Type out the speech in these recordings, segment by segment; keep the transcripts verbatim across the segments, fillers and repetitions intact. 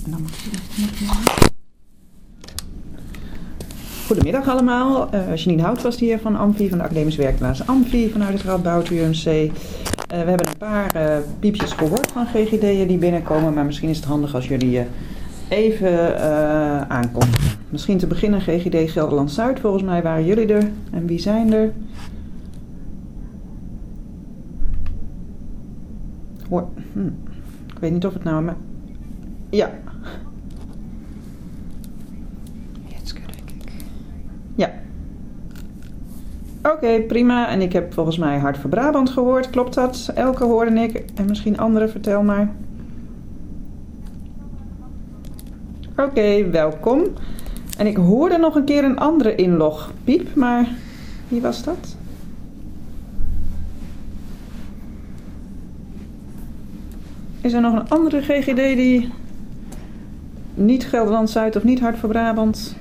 En dan mag je Goedemiddag allemaal, uh, Janine Houtvast hier van Amfi, van de Academische Werkplaats Amfi, vanuit het Radboud U M C. Uh, we hebben een paar uh, piepjes gehoord van G G D'en die binnenkomen, maar misschien is het handig als jullie uh, even uh, aankomen. Misschien te beginnen G G D Gelderland-Zuid, volgens mij waren jullie er. En wie zijn er? Hoor, hm. Ik weet niet of het nou... Maar... Ja. Ja. Oké, okay, prima. En ik heb volgens mij Hart voor Brabant gehoord. Klopt dat? Elke hoorde ik. En misschien anderen, vertel maar. Oké, okay, welkom. En ik hoorde nog een keer een andere inlogpiep, maar wie was dat? Is er nog een andere G G D die niet Gelderland-Zuid of niet Hart voor Brabant?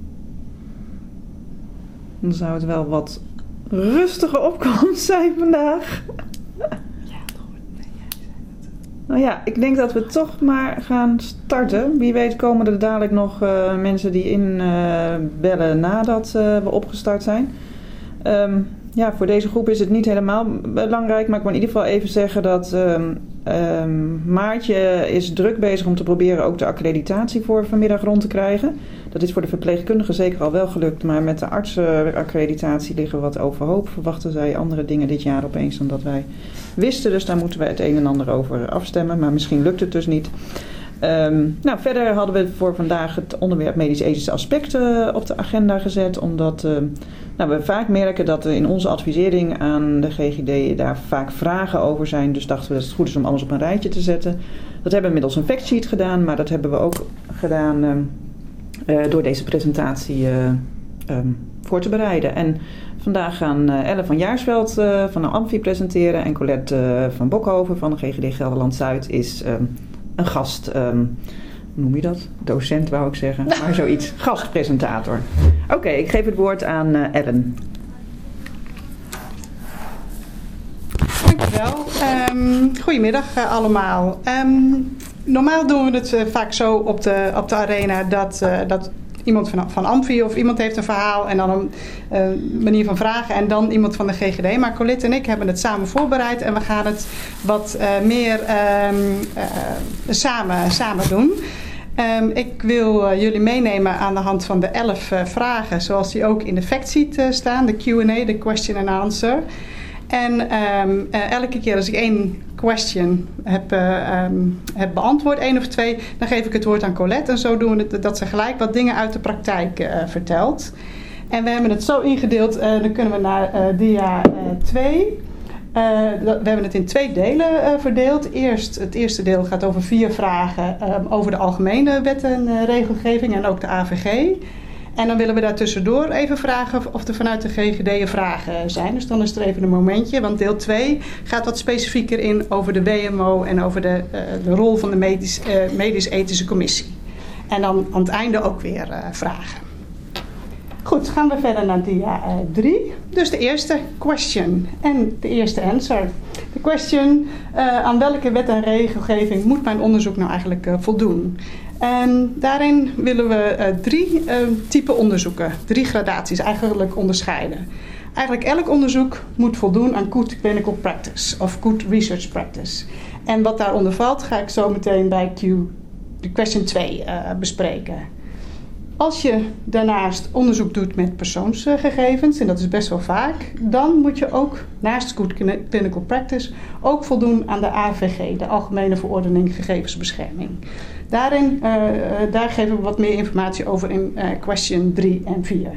Dan zou het wel wat rustige opkomst zijn vandaag. Ja, dat hoort. Nee, jij zei het. Nou ja, ik denk dat we toch maar gaan starten. Wie weet komen er dadelijk nog uh, mensen die inbellen uh, nadat uh, we opgestart zijn. Um, ja, voor deze groep is het niet helemaal belangrijk, maar ik wil in ieder geval even zeggen dat um, um, Maartje is druk bezig om te proberen ook de accreditatie voor vanmiddag rond te krijgen. Dat is voor de verpleegkundigen zeker al wel gelukt, maar met de artsenaccreditatie liggen we wat overhoop. Verwachten zij andere dingen dit jaar opeens dan dat wij wisten, dus daar moeten we het een en ander over afstemmen, maar misschien lukt het dus niet. Um, nou, verder hadden we voor vandaag het onderwerp medisch-ethische aspecten op de agenda gezet, omdat uh, nou, we vaak merken dat er in onze advisering aan de G G D daar vaak vragen over zijn. Dus dachten we dat het goed is om alles op een rijtje te zetten. Dat hebben we middels een factsheet gedaan, maar dat hebben we ook gedaan uh, uh, door deze presentatie uh, um, voor te bereiden. En vandaag gaan uh, Elle van Jaarsveld uh, van de Amfi presenteren en Colette uh, van Bokhoven van de G G D Gelderland-Zuid is... Uh, een gast, um, hoe noem je dat? Docent wou ik zeggen, maar zoiets. Gastpresentator. Oké, okay, ik geef het woord aan uh, Ellen. Dankjewel. Um, goedemiddag uh, allemaal. Um, normaal doen we het uh, vaak zo op de, op de arena dat... Uh, dat iemand van, van Amfi of iemand heeft een verhaal en dan een uh, manier van vragen en dan iemand van de G G D. Maar Colette en ik hebben het samen voorbereid en we gaan het wat uh, meer um, uh, samen, samen doen. Um, ik wil uh, jullie meenemen aan de hand van de elf uh, vragen zoals die ook in de factsheet uh, staan. De Q and A, de question and answer. En um, uh, elke keer als ik één question heb, uh, um, heb beantwoord, één of twee, dan geef ik het woord aan Colette. En zo doen we het, dat ze gelijk wat dingen uit de praktijk uh, vertelt. En we hebben het zo ingedeeld, uh, dan kunnen we naar uh, dia twee. Uh, we hebben het in twee delen uh, verdeeld. Eerst, het eerste deel gaat over vier vragen um, over de algemene wet en uh, regelgeving en ook de A V G. En dan willen we daar tussendoor even vragen of er vanuit de G G D vragen zijn. Dus dan is er even een momentje, want deel twee gaat wat specifieker in over de W M O en over de, uh, de rol van de medisch, uh, medisch-ethische commissie. En dan aan het einde ook weer uh, vragen. Goed, gaan we verder naar dia drie. Dus de eerste question en de eerste answer. De question, uh, aan welke wet en regelgeving moet mijn onderzoek nou eigenlijk uh, voldoen? En daarin willen we uh, drie uh, typen onderzoeken, drie gradaties eigenlijk onderscheiden. Eigenlijk elk onderzoek moet voldoen aan good clinical practice of good research practice. En wat daaronder valt ga ik zo meteen bij Q, de question twee uh, bespreken. Als je daarnaast onderzoek doet met persoonsgegevens, en dat is best wel vaak, dan moet je ook naast good clinical practice ook voldoen aan de A V G, de Algemene Verordening Gegevensbescherming. Daarin, uh, daar geven we wat meer informatie over in uh, question drie en vier.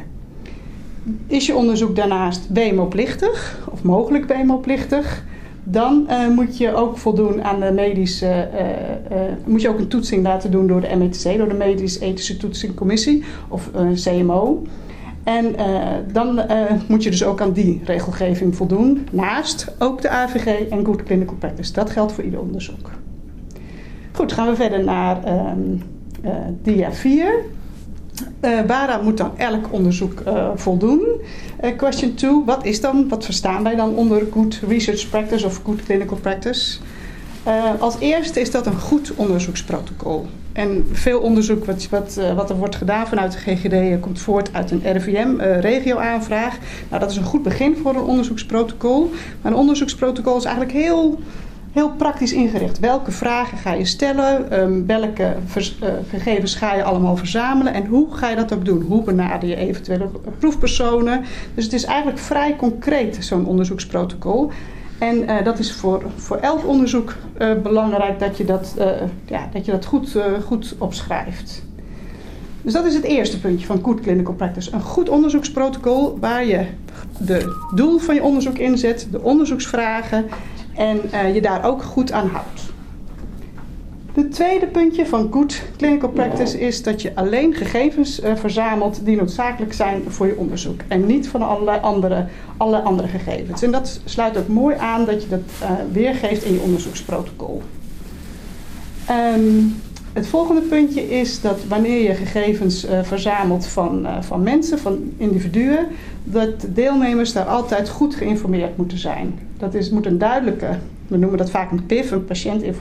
Is je onderzoek daarnaast W M O-plichtig, of mogelijk W M O-plichtig, dan uh, moet je ook voldoen aan de medische, uh, uh, moet je ook een toetsing laten doen door de M E T C, door de Medisch-Ethische Toetsingcommissie, of uh, C M O. En uh, dan uh, moet je dus ook aan die regelgeving voldoen, naast ook de A V G en Good Clinical Practice. Dat geldt voor ieder onderzoek. Goed, gaan we verder naar um, uh, dia vier. Uh, waaraan moet dan elk onderzoek uh, voldoen? Uh, question twee, wat is dan, wat verstaan wij dan onder good research practice of good clinical practice? Uh, als eerste is dat een goed onderzoeksprotocol. En veel onderzoek wat, wat, uh, wat er wordt gedaan vanuit de G G D komt voort uit een R I V M-regio-aanvraag. Uh, nou, dat is een goed begin voor een onderzoeksprotocol. Maar een onderzoeksprotocol is eigenlijk heel, heel praktisch ingericht. Welke vragen ga je stellen? Um, welke vers, uh, gegevens ga je allemaal verzamelen? En hoe ga je dat ook doen? Hoe benader je eventuele proefpersonen? Dus het is eigenlijk vrij concreet, zo'n onderzoeksprotocol. En uh, dat is voor, voor elk onderzoek uh, belangrijk dat je dat, uh, ja, dat, je dat goed, uh, goed opschrijft. Dus dat is het eerste puntje van Good Clinical Practice. Een goed onderzoeksprotocol waar je de doel van je onderzoek inzet, de onderzoeksvragen en uh, je daar ook goed aan houdt. Het tweede puntje van Good Clinical Practice is dat je alleen gegevens uh, verzamelt die noodzakelijk zijn voor je onderzoek. En niet van allerlei andere, alle andere gegevens. En dat sluit ook mooi aan dat je dat uh, weergeeft in je onderzoeksprotocol. Um, het volgende puntje is dat wanneer je gegevens uh, verzamelt van, uh, van mensen, van individuen, dat de deelnemers daar altijd goed geïnformeerd moeten zijn. Dat is, moet een duidelijke, we noemen dat vaak een P I F, een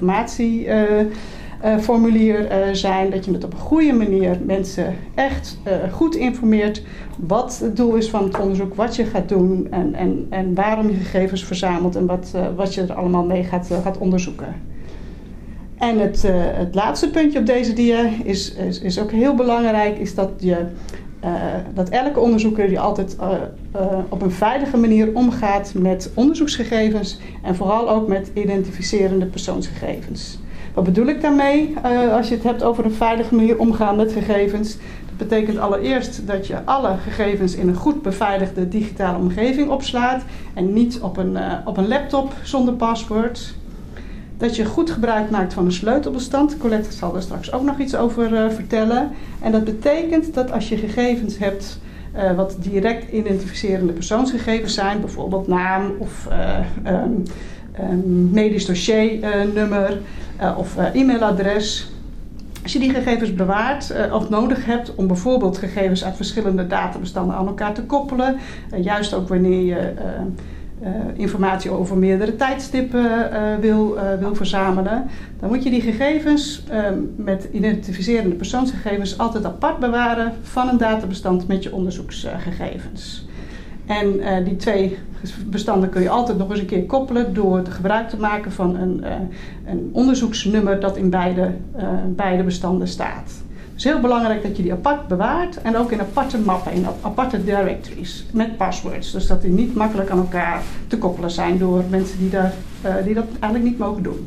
patiëntinformatieformulier uh, uh, uh, zijn. Dat je het op een goede manier mensen echt uh, goed informeert wat het doel is van het onderzoek, wat je gaat doen en, en, en waarom je gegevens verzamelt en wat, uh, wat je er allemaal mee gaat, uh, gaat onderzoeken. En het, uh, het laatste puntje op deze dia is, is, is ook heel belangrijk, is dat je Uh, dat elke onderzoeker die altijd uh, uh, op een veilige manier omgaat met onderzoeksgegevens en vooral ook met identificerende persoonsgegevens. Wat bedoel ik daarmee uh, als je het hebt over een veilige manier omgaan met gegevens? Dat betekent allereerst dat je alle gegevens in een goed beveiligde digitale omgeving opslaat en niet op een, uh, op een laptop zonder paswoord. Dat je goed gebruik maakt van een sleutelbestand. Colette zal er straks ook nog iets over uh, vertellen. En dat betekent dat als je gegevens hebt uh, wat direct identificerende persoonsgegevens zijn, bijvoorbeeld naam of uh, um, um, medisch dossiernummer uh, uh, of uh, e-mailadres. Als je die gegevens bewaart uh, of nodig hebt om bijvoorbeeld gegevens uit verschillende databestanden aan elkaar te koppelen, uh, juist ook wanneer je Uh, Uh, informatie over meerdere tijdstippen uh, wil, uh, wil verzamelen, dan moet je die gegevens uh, met identificerende persoonsgegevens altijd apart bewaren van een databestand met je onderzoeksgegevens. En uh, die twee bestanden kun je altijd nog eens een keer koppelen door gebruik te maken van een, uh, een onderzoeksnummer dat in beide, uh, beide bestanden staat. Het is heel belangrijk dat je die apart bewaart en ook in aparte mappen, in aparte directories met passwords. Dus dat die niet makkelijk aan elkaar te koppelen zijn door mensen die, daar, uh, die dat eigenlijk niet mogen doen.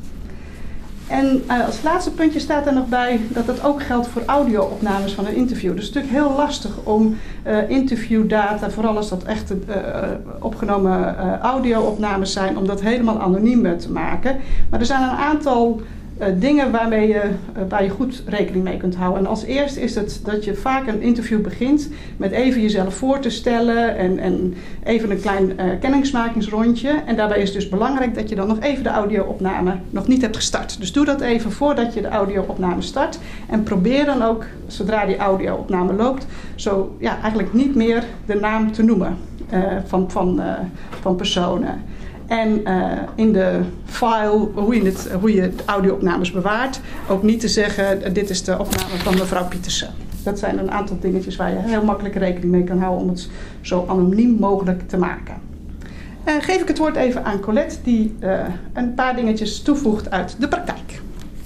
En uh, als laatste puntje staat er nog bij dat dat ook geldt voor audio-opnames van een interview. Dus het is natuurlijk heel lastig om uh, interviewdata, vooral als dat echt uh, opgenomen uh, audio-opnames zijn, om dat helemaal anoniem te maken. Maar er zijn een aantal Uh, dingen waarmee je, uh, waar je goed rekening mee kunt houden. En als eerste is het dat je vaak een interview begint met even jezelf voor te stellen en, en even een klein uh, kennismakingsrondje. En daarbij is het dus belangrijk dat je dan nog even de audio-opname nog niet hebt gestart. Dus doe dat even voordat je de audio-opname start. En probeer dan ook, zodra die audio-opname loopt, zo ja, eigenlijk niet meer de naam te noemen uh, van, van, uh, van personen. En uh, in de file, hoe je, het, hoe je de audio-opnames bewaart, ook niet te zeggen, dit is de opname van mevrouw Pietersen. Dat zijn een aantal dingetjes waar je heel makkelijk rekening mee kan houden om het zo anoniem mogelijk te maken. Uh, geef ik het woord even aan Colette, die uh, een paar dingetjes toevoegt uit de praktijk.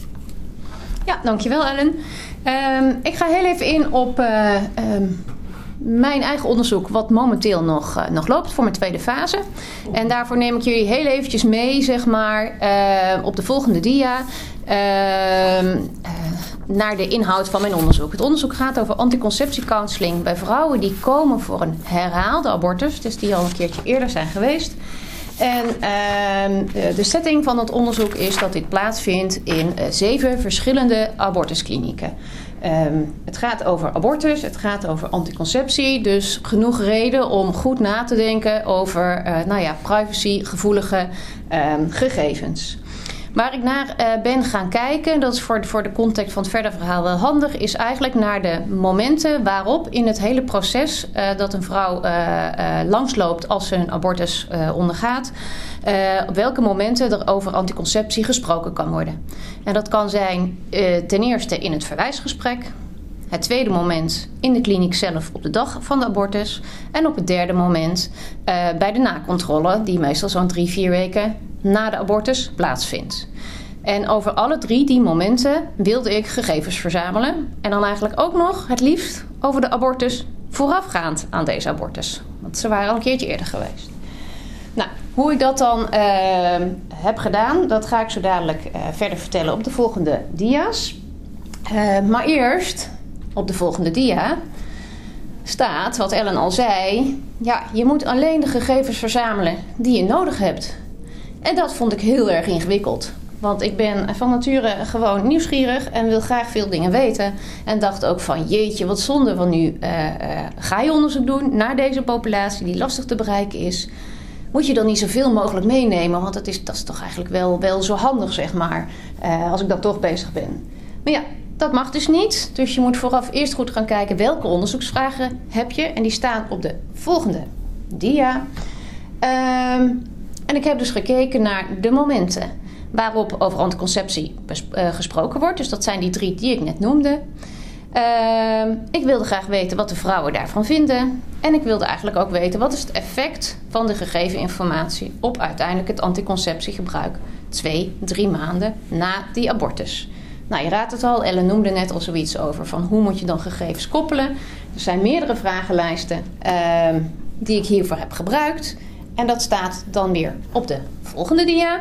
Ja, dankjewel Ellen. Um, ik ga heel even in op Uh, um, mijn eigen onderzoek, wat momenteel nog, uh, nog loopt voor mijn tweede fase. En daarvoor neem ik jullie heel eventjes mee, zeg maar, uh, op de volgende dia, uh, uh, naar de inhoud van mijn onderzoek. Het onderzoek gaat over anticonceptiecounseling bij vrouwen die komen voor een herhaalde abortus, dus die al een keertje eerder zijn geweest. En uh, de setting van het onderzoek is dat dit plaatsvindt in uh, zeven verschillende abortusklinieken. Um, het gaat over abortus, het gaat over anticonceptie, dus genoeg reden om goed na te denken over uh, nou ja, privacygevoelige um, gegevens. Waar ik naar uh, ben gaan kijken, dat is voor, voor de context van het verder verhaal wel handig, is eigenlijk naar de momenten waarop in het hele proces uh, dat een vrouw uh, uh, langsloopt als ze een abortus uh, ondergaat, uh, op welke momenten er over anticonceptie gesproken kan worden. En dat kan zijn uh, ten eerste in het verwijsgesprek. Het tweede moment in de kliniek zelf op de dag van de abortus. En op het derde moment uh, bij de nakontrole, die meestal zo'n drie, vier weken na de abortus plaatsvindt. En over alle drie die momenten wilde ik gegevens verzamelen. En dan eigenlijk ook nog het liefst over de abortus voorafgaand aan deze abortus. Want ze waren al een keertje eerder geweest. Nou, hoe ik dat dan uh, heb gedaan, dat ga ik zo dadelijk uh, verder vertellen op de volgende dia's. Uh, maar eerst, op de volgende dia, staat wat Ellen al zei. Ja, je moet alleen de gegevens verzamelen die je nodig hebt. En dat vond ik heel erg ingewikkeld. Want ik ben van nature gewoon nieuwsgierig en wil graag veel dingen weten. En dacht ook van jeetje, wat zonde, want nu uh, uh, ga je onderzoek doen naar deze populatie die lastig te bereiken is. Moet je dan niet zoveel mogelijk meenemen, want dat is, dat is toch eigenlijk wel, wel zo handig, zeg maar, uh, als ik dan toch bezig ben. Maar ja, dat mag dus niet. Dus je moet vooraf eerst goed gaan kijken welke onderzoeksvragen heb je. En die staan op de volgende dia. Um, en ik heb dus gekeken naar de momenten waarop over anticonceptie uh, gesproken wordt. Dus dat zijn die drie die ik net noemde. Uh, ik wilde graag weten wat de vrouwen daarvan vinden. En ik wilde eigenlijk ook weten wat is het effect van de gegeven informatie op uiteindelijk het anticonceptiegebruik twee, drie maanden na die abortus. Nou, je raadt het al, Ellen noemde net al zoiets over van hoe moet je dan gegevens koppelen. Er zijn meerdere vragenlijsten uh, die ik hiervoor heb gebruikt. En dat staat dan weer op de volgende dia.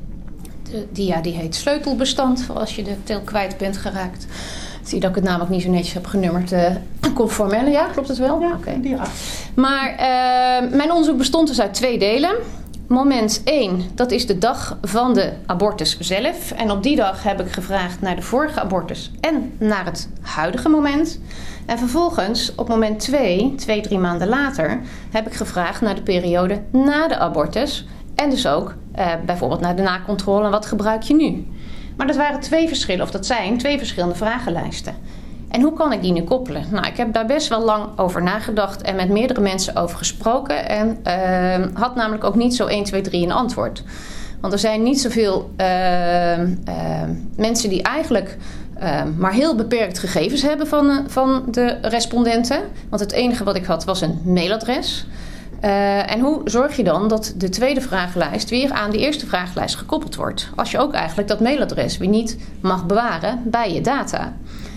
De dia die heet sleutelbestand, voor als je de tel kwijt bent geraakt. Zie je dat ik het namelijk niet zo netjes heb genummerd. Uh, conform Ellen, ja, klopt het wel? Ja, okay. dia. Maar uh, mijn onderzoek bestond dus uit twee delen. Moment één, dat is de dag van de abortus zelf. En op die dag heb ik gevraagd naar de vorige abortus en naar het huidige moment. En vervolgens, op moment twee, twee, drie maanden later, heb ik gevraagd naar de periode na de abortus. En dus ook uh, bijvoorbeeld naar de nakontrole en wat gebruik je nu. Maar dat waren twee verschillen, of dat zijn twee verschillende vragenlijsten. En hoe kan ik die nu koppelen? Nou, ik heb daar best wel lang over nagedacht en met meerdere mensen over gesproken. En uh, had namelijk ook niet zo één, twee, drie een antwoord. Want er zijn niet zoveel uh, uh, mensen die eigenlijk uh, maar heel beperkt gegevens hebben van, uh, van de respondenten. Want het enige wat ik had was een mailadres. Uh, en hoe zorg je dan dat de tweede vragenlijst weer aan de eerste vragenlijst gekoppeld wordt? Als je ook eigenlijk dat mailadres weer niet mag bewaren bij je data.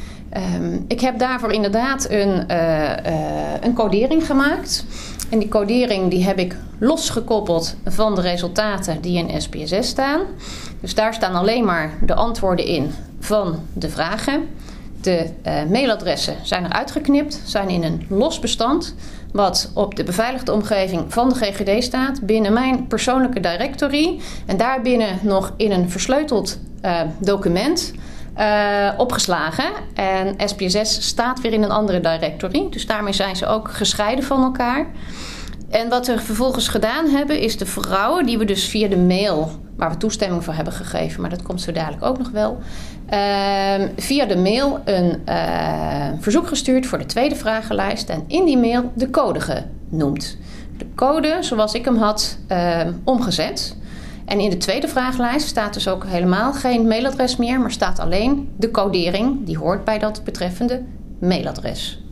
Um, ik heb daarvoor inderdaad een, uh, uh, een codering gemaakt. En die codering die heb ik losgekoppeld van de resultaten die in S P S S staan. Dus daar staan alleen maar de antwoorden in van de vragen. De uh, mailadressen zijn er uitgeknipt, zijn in een los bestand, wat op de beveiligde omgeving van de G G D staat, binnen mijn persoonlijke directory. En daarbinnen nog in een versleuteld uh, document uh, opgeslagen. En S P S S staat weer in een andere directory, dus daarmee zijn ze ook gescheiden van elkaar. En wat we vervolgens gedaan hebben, is de vrouwen die we dus via de mail, waar we toestemming voor hebben gegeven, maar dat komt zo dadelijk ook nog wel, uh, via de mail een uh, verzoek gestuurd voor de tweede vragenlijst en in die mail de code genoemd. De code zoals ik hem had uh, omgezet. En in de tweede vragenlijst staat dus ook helemaal geen mailadres meer, maar staat alleen de codering die hoort bij dat betreffende mailadres.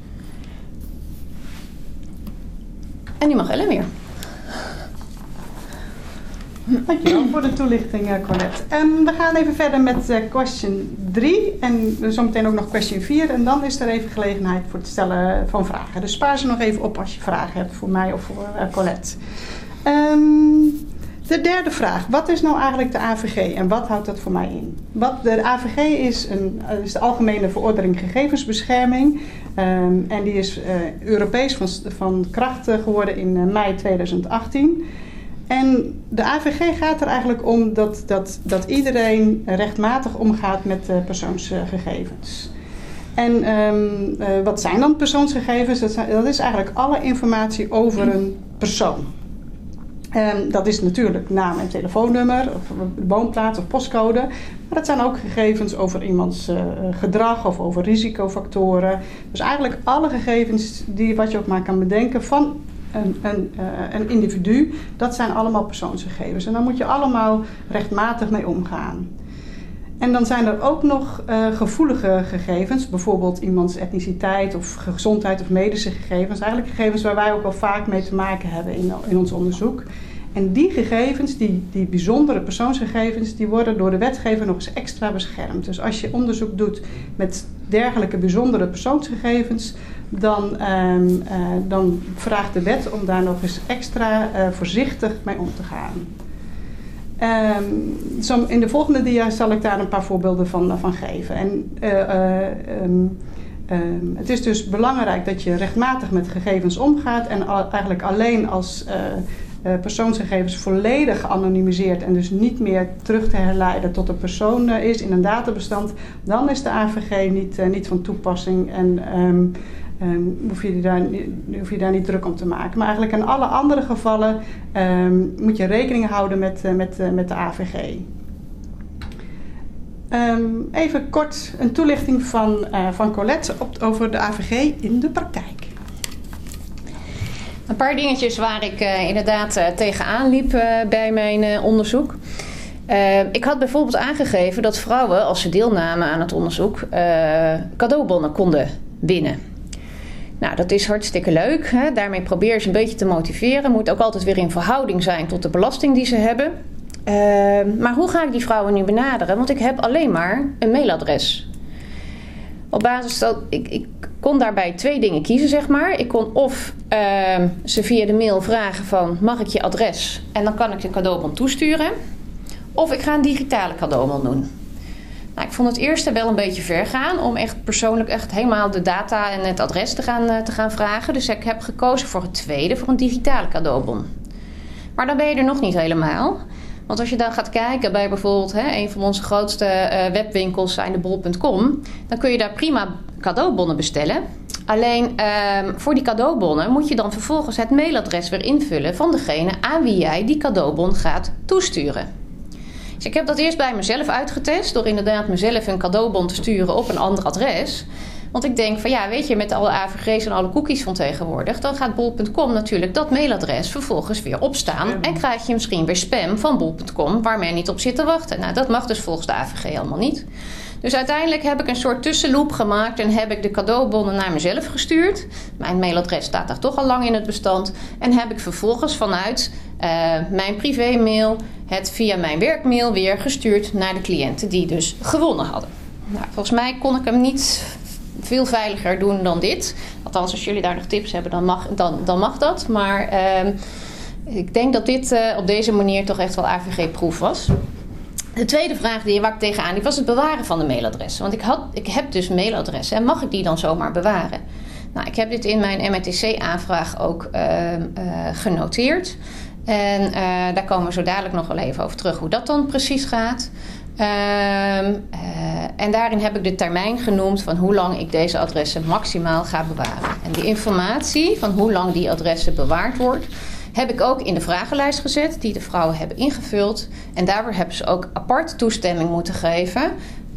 En nu mag Ellen weer. Dankjewel voor de toelichting, Colette. Um, we gaan even verder met uh, question drie en zometeen ook nog question vier. En dan is er even gelegenheid voor het stellen van vragen. Dus spaar ze nog even op als je vragen hebt voor mij of voor uh, Colette. Um, de derde vraag. Wat is nou eigenlijk de A V G en wat houdt dat voor mij in? Wat, de A V G is, een, is de Algemene Verordening Gegevensbescherming. Um, en die is uh, Europees van, van kracht geworden in uh, mei tweeduizend achttien. En de A V G gaat er eigenlijk om dat, dat, dat iedereen rechtmatig omgaat met uh, persoonsgegevens. En um, uh, wat zijn dan persoonsgegevens? Dat, zijn, dat is eigenlijk alle informatie over een persoon. Um, dat is natuurlijk naam en telefoonnummer, of woonplaats of postcode. Maar dat zijn ook gegevens over iemands uh, gedrag of over risicofactoren. Dus eigenlijk alle gegevens die wat je ook maar kan bedenken van een, een, uh, een individu, dat zijn allemaal persoonsgegevens. En daar moet je allemaal rechtmatig mee omgaan. En dan zijn er ook nog uh, gevoelige gegevens, bijvoorbeeld iemands etniciteit of gezondheid of medische gegevens. Eigenlijk gegevens waar wij ook wel vaak mee te maken hebben in, in ons onderzoek. En die gegevens, die, die bijzondere persoonsgegevens, die worden door de wetgever nog eens extra beschermd. Dus als je onderzoek doet met dergelijke bijzondere persoonsgegevens, dan, um, uh, dan vraagt de wet om daar nog eens extra uh, voorzichtig mee om te gaan. Um, zo in de volgende dia zal ik daar een paar voorbeelden van, van geven. En, uh, uh, um, um, het is dus belangrijk dat je rechtmatig met gegevens omgaat en al, eigenlijk alleen als uh, uh, persoonsgegevens volledig geanonimiseerd en dus niet meer terug te herleiden tot een persoon uh, is in een databestand, dan is de A V G niet, uh, niet van toepassing en um, Um, hoef, je daar, hoef je daar niet druk om te maken. Maar eigenlijk in alle andere gevallen um, moet je rekening houden met, uh, met, uh, met de A V G. Um, even kort een toelichting van, uh, van Colette op, over de A V G in de praktijk. Een paar dingetjes waar ik uh, inderdaad uh, tegenaan liep uh, bij mijn uh, onderzoek. Uh, ik had bijvoorbeeld aangegeven dat vrouwen, als ze deelnamen aan het onderzoek, uh, cadeaubonnen konden winnen. Nou, dat is hartstikke leuk. Hè? Daarmee probeer je ze een beetje te motiveren. Moet ook altijd weer in verhouding zijn tot de belasting die ze hebben. Uh, maar hoe ga ik die vrouwen nu benaderen? Want ik heb alleen maar een mailadres. Op basis dat ik, ik kon daarbij twee dingen kiezen, zeg maar. Ik kon of uh, ze via de mail vragen van, mag ik je adres? En dan kan ik de cadeaubon toesturen. Of ik ga een digitale cadeaubon doen. Nou, ik vond het eerste wel een beetje ver gaan om echt persoonlijk echt helemaal de data en het adres te gaan, uh, te gaan vragen. Dus ik heb gekozen voor het tweede, voor een digitale cadeaubon. Maar dan ben je er nog niet helemaal. Want als je dan gaat kijken bij bijvoorbeeld hè, een van onze grootste uh, webwinkels, zijnde bol punt com, dan kun je daar prima cadeaubonnen bestellen. Alleen uh, voor die cadeaubonnen moet je dan vervolgens het mailadres weer invullen van degene aan wie jij die cadeaubon gaat toesturen. Dus ik heb dat eerst bij mezelf uitgetest door inderdaad mezelf een cadeaubon te sturen op een ander adres. Want ik denk van ja, weet je, met alle A V G's en alle cookies van tegenwoordig, dan gaat bol punt com natuurlijk dat mailadres vervolgens weer opstaan. En krijg je misschien weer spam van bol punt com waar men niet op zit te wachten. Nou, dat mag dus volgens de A V G allemaal niet. Dus uiteindelijk heb ik een soort tussenloop gemaakt en heb ik de cadeaubonnen naar mezelf gestuurd. Mijn mailadres staat daar toch al lang in het bestand. En heb ik vervolgens vanuit uh, mijn privémail het via mijn werkmail weer gestuurd naar de cliënten die dus gewonnen hadden. Nou, volgens mij kon ik hem niet veel veiliger doen dan dit. Althans, als jullie daar nog tips hebben, dan mag, dan, dan mag dat. Maar uh, ik denk dat dit uh, op deze manier toch echt wel A V G-proof was. De tweede vraag die waar ik tegenaan liep was het bewaren van de mailadressen. Want ik, had, ik heb dus mailadressen en mag ik die dan zomaar bewaren? Nou, ik heb dit in mijn M R T C-aanvraag ook uh, uh, genoteerd. En uh, daar komen we zo dadelijk nog wel even over terug hoe dat dan precies gaat. Uh, uh, en daarin heb ik de termijn genoemd van hoe lang ik deze adressen maximaal ga bewaren. En die informatie van hoe lang die adressen bewaard wordt, heb ik ook in de vragenlijst gezet die de vrouwen hebben ingevuld. En daarvoor hebben ze ook apart toestemming moeten geven.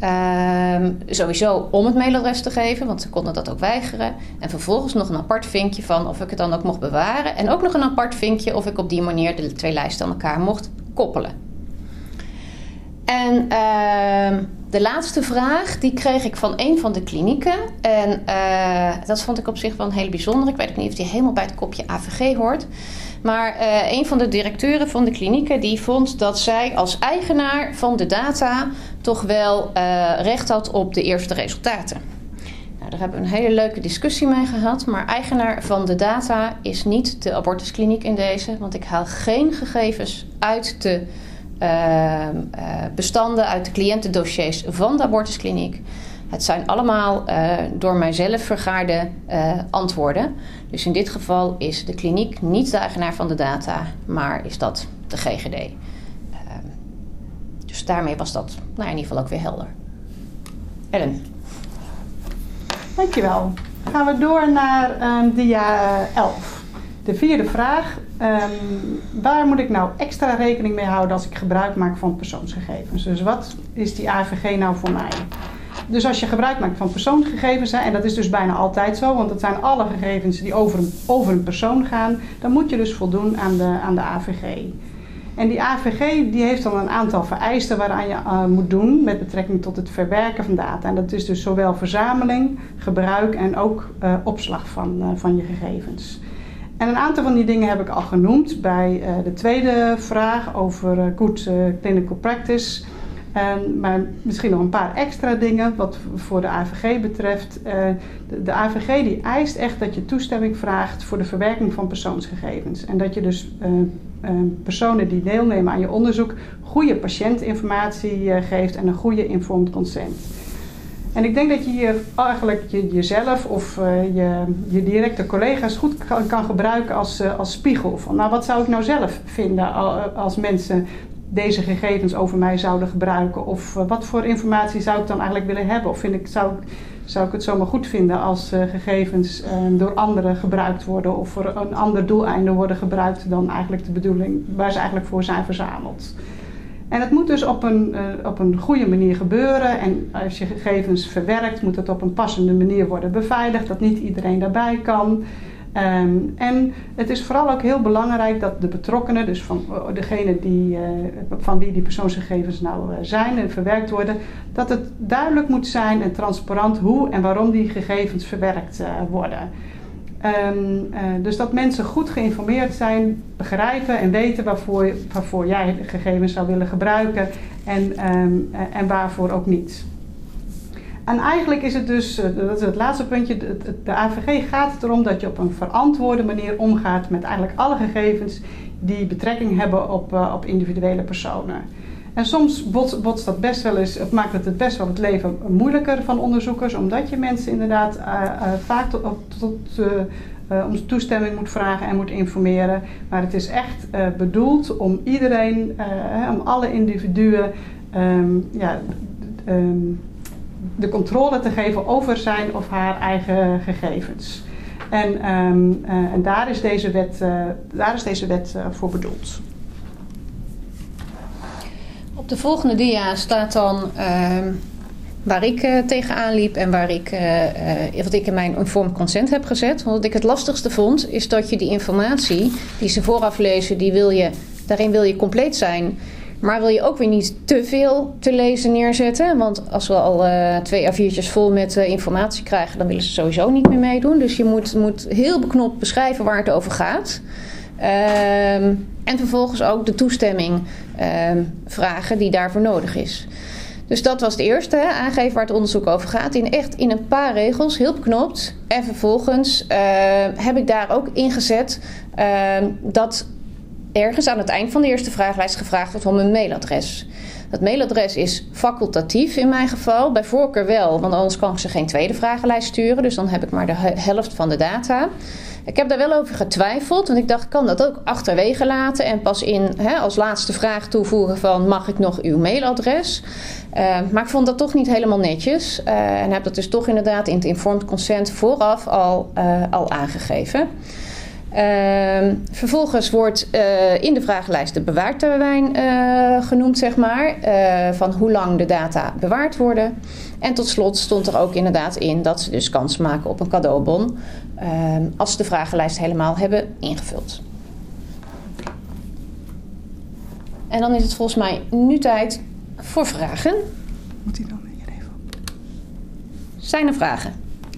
Uh, sowieso om het mailadres te geven, want ze konden dat ook weigeren. En vervolgens nog een apart vinkje van of ik het dan ook mocht bewaren. En ook nog een apart vinkje of ik op die manier de twee lijsten aan elkaar mocht koppelen. En uh, de laatste vraag, die kreeg ik van een van de klinieken. En uh, dat vond ik op zich wel een hele bijzondere. Ik weet ook niet of die helemaal bij het kopje A V G hoort. Maar uh, een van de directeuren van de klinieken, die vond dat zij als eigenaar van de data toch wel uh, recht had op de eerste resultaten. Nou, daar hebben we een hele leuke discussie mee gehad. Maar eigenaar van de data is niet de abortuskliniek in deze. Want ik haal geen gegevens uit de Uh, uh, bestanden uit de cliëntendossiers van de abortuskliniek. Het zijn allemaal uh, door mijzelf vergaarde uh, antwoorden. Dus in dit geval is de kliniek niet de eigenaar van de data, maar is dat de G G D. Uh, dus daarmee was dat nou, in ieder geval ook weer helder. Ellen. Dankjewel. Dan gaan we door naar uh, dia elf. De vierde vraag. Um, waar moet ik nou extra rekening mee houden als ik gebruik maak van persoonsgegevens? Dus wat is die A V G nou voor mij? Dus als je gebruik maakt van persoonsgegevens, en dat is dus bijna altijd zo, want dat zijn alle gegevens die over een, over een persoon gaan, dan moet je dus voldoen aan de, aan de A V G. En die A V G die heeft dan een aantal vereisten waaraan je uh, moet doen met betrekking tot het verwerken van data. En dat is dus zowel verzameling, gebruik en ook uh, opslag van, uh, van je gegevens. En een aantal van die dingen heb ik al genoemd bij uh, de tweede vraag over uh, good uh, clinical practice. Um, maar misschien nog een paar extra dingen wat voor de A V G betreft. Uh, de, de A V G die eist echt dat je toestemming vraagt voor de verwerking van persoonsgegevens. En dat je dus uh, uh, personen die deelnemen aan je onderzoek goede patiëntinformatie uh, geeft en een goede informed consent. En ik denk dat je hier eigenlijk je, jezelf of uh, je, je directe collega's goed kan, kan gebruiken als, uh, als spiegel. Van, nou, wat zou ik nou zelf vinden als mensen deze gegevens over mij zouden gebruiken? Of uh, wat voor informatie zou ik dan eigenlijk willen hebben? Of vind ik, zou, zou ik het zomaar goed vinden als uh, gegevens uh, door anderen gebruikt worden of voor een ander doeleinde worden gebruikt dan eigenlijk de bedoeling waar ze eigenlijk voor zijn verzameld? En het moet dus op een, uh, op een goede manier gebeuren. En als je gegevens verwerkt, moet het op een passende manier worden beveiligd, dat niet iedereen daarbij kan. Um, en het is vooral ook heel belangrijk dat de betrokkenen, dus van uh, degene die, uh, van wie die persoonsgegevens nou uh, zijn en verwerkt worden, dat het duidelijk moet zijn en transparant hoe en waarom die gegevens verwerkt uh, worden. Um, uh, dus dat mensen goed geïnformeerd zijn, begrijpen en weten waarvoor, waarvoor jij de gegevens zou willen gebruiken en, um, uh, en waarvoor ook niet. En eigenlijk is het dus, uh, dat is het laatste puntje, de, de A V G gaat erom dat je op een verantwoorde manier omgaat met eigenlijk alle gegevens die betrekking hebben op, uh, op individuele personen. En soms botst, botst dat best wel eens, het maakt het, het best wel het leven moeilijker van onderzoekers, omdat je mensen inderdaad uh, uh, vaak tot, tot uh, uh, om toestemming moet vragen en moet informeren. Maar het is echt uh, bedoeld om iedereen, uh, om alle individuen, um, ja, um, de controle te geven over zijn of haar eigen gegevens. En, um, uh, en daar is deze wet, uh, daar is deze wet uh, voor bedoeld. Op de volgende dia staat dan uh, waar ik uh, tegenaan liep en waar ik, uh, uh, wat ik in mijn informed consent heb gezet. Wat ik het lastigste vond, is dat je die informatie die ze vooraf lezen, die wil je, daarin wil je compleet zijn. Maar wil je ook weer niet te veel te lezen neerzetten. Want als we al uh, twee A viertjes vol met uh, informatie krijgen, dan willen ze sowieso niet meer meedoen. Dus je moet, moet heel beknopt beschrijven waar het over gaat. Um, en vervolgens ook de toestemming um, vragen die daarvoor nodig is. Dus dat was het eerste, hè? Aangeven waar het onderzoek over gaat. In echt in een paar regels, heel beknopt. En vervolgens uh, heb ik daar ook ingezet uh, dat ergens aan het eind van de eerste vragenlijst gevraagd wordt om een mailadres. Dat mailadres is facultatief in mijn geval. Bij voorkeur wel, want anders kan ik ze geen tweede vragenlijst sturen. Dus dan heb ik maar de helft van de data. Ik heb daar wel over getwijfeld, want ik dacht, ik kan dat ook achterwege laten en pas in hè, als laatste vraag toevoegen van mag ik nog uw mailadres? Uh, maar ik vond dat toch niet helemaal netjes uh, en heb dat dus toch inderdaad in het informed consent vooraf al, uh, al aangegeven. Uh, vervolgens wordt uh, in de vragenlijst de bewaartermijn uh, genoemd, zeg maar, uh, van hoe lang de data bewaard worden. En tot slot stond er ook inderdaad in dat ze dus kans maken op een cadeaubon uh, als ze de vragenlijst helemaal hebben ingevuld. En dan is het volgens mij nu tijd voor vragen. Moet hij dan hier even op? Zijn er vragen?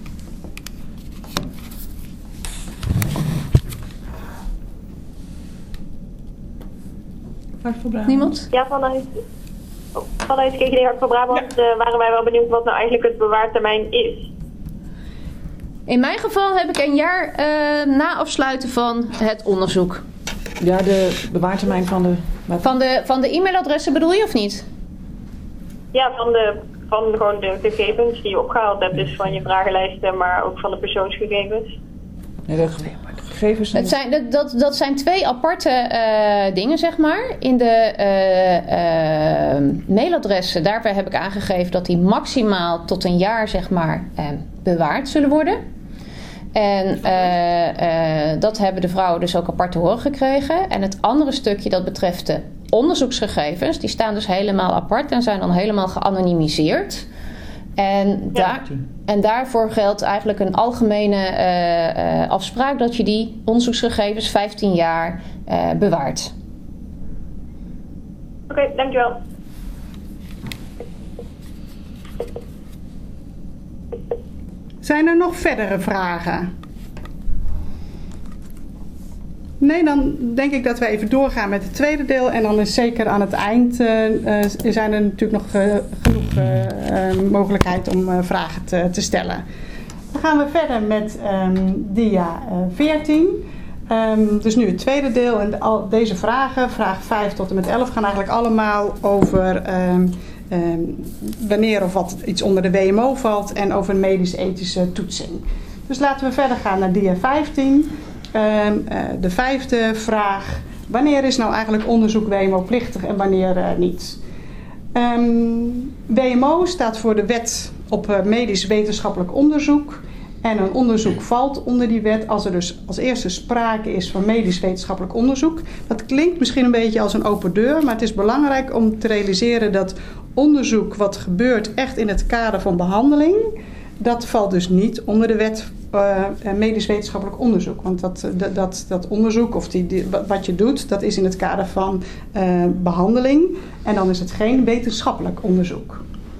Niemand? Ja, vanuit, vanuit K G D Hart van Brabant ja. uh, waren wij wel benieuwd wat nou eigenlijk het bewaartermijn is. In mijn geval heb ik een jaar uh, na afsluiten van het onderzoek. Ja, de bewaartermijn van de... Van de, van de e-mailadressen bedoel je of niet? Ja, van de, van gewoon de gegevens die je opgehaald hebt. Dus van je vragenlijsten, maar ook van de persoonsgegevens. Nee, dat gegevens... Het zijn, dat, dat, dat zijn twee aparte uh, dingen, zeg maar. In de uh, uh, mailadressen, daarbij heb ik aangegeven dat die maximaal tot een jaar, zeg maar, uh, bewaard zullen worden. En uh, uh, dat hebben de vrouwen dus ook apart te horen gekregen. En het andere stukje dat betreft de onderzoeksgegevens, die staan dus helemaal apart en zijn dan helemaal geanonimiseerd. En, ja. daar, en daarvoor geldt eigenlijk een algemene uh, uh, afspraak dat je die onderzoeksgegevens vijftien jaar uh, bewaart. Oké, okay, dankjewel. Zijn er nog verdere vragen? Nee, dan denk ik dat we even doorgaan met het tweede deel. En dan is zeker aan het eind uh, uh, zijn er natuurlijk nog uh, genoeg uh, uh, mogelijkheid om uh, vragen te, te stellen. Dan gaan we verder met um, dia uh, veertien. Um, dus nu het tweede deel. En de, al deze vragen, vraag vijf tot en met elf, gaan eigenlijk allemaal over um, um, wanneer of wat iets onder de W M O valt en over medisch-ethische toetsing. Dus laten we verder gaan naar dia vijftien. Um, uh, de vijfde vraag: wanneer is nou eigenlijk onderzoek W M O-plichtig en wanneer uh, niet? Um, W M O staat voor de Wet op uh, Medisch Wetenschappelijk Onderzoek. En een onderzoek valt onder die wet als er dus als eerste sprake is van medisch wetenschappelijk onderzoek. Dat klinkt misschien een beetje als een open deur, maar het is belangrijk om te realiseren dat onderzoek wat gebeurt echt in het kader van behandeling, dat valt dus niet onder de wet uh, medisch wetenschappelijk onderzoek. Want dat, dat, dat, dat onderzoek of die, die, wat je doet, dat is in het kader van uh, behandeling. En dan is het geen wetenschappelijk onderzoek.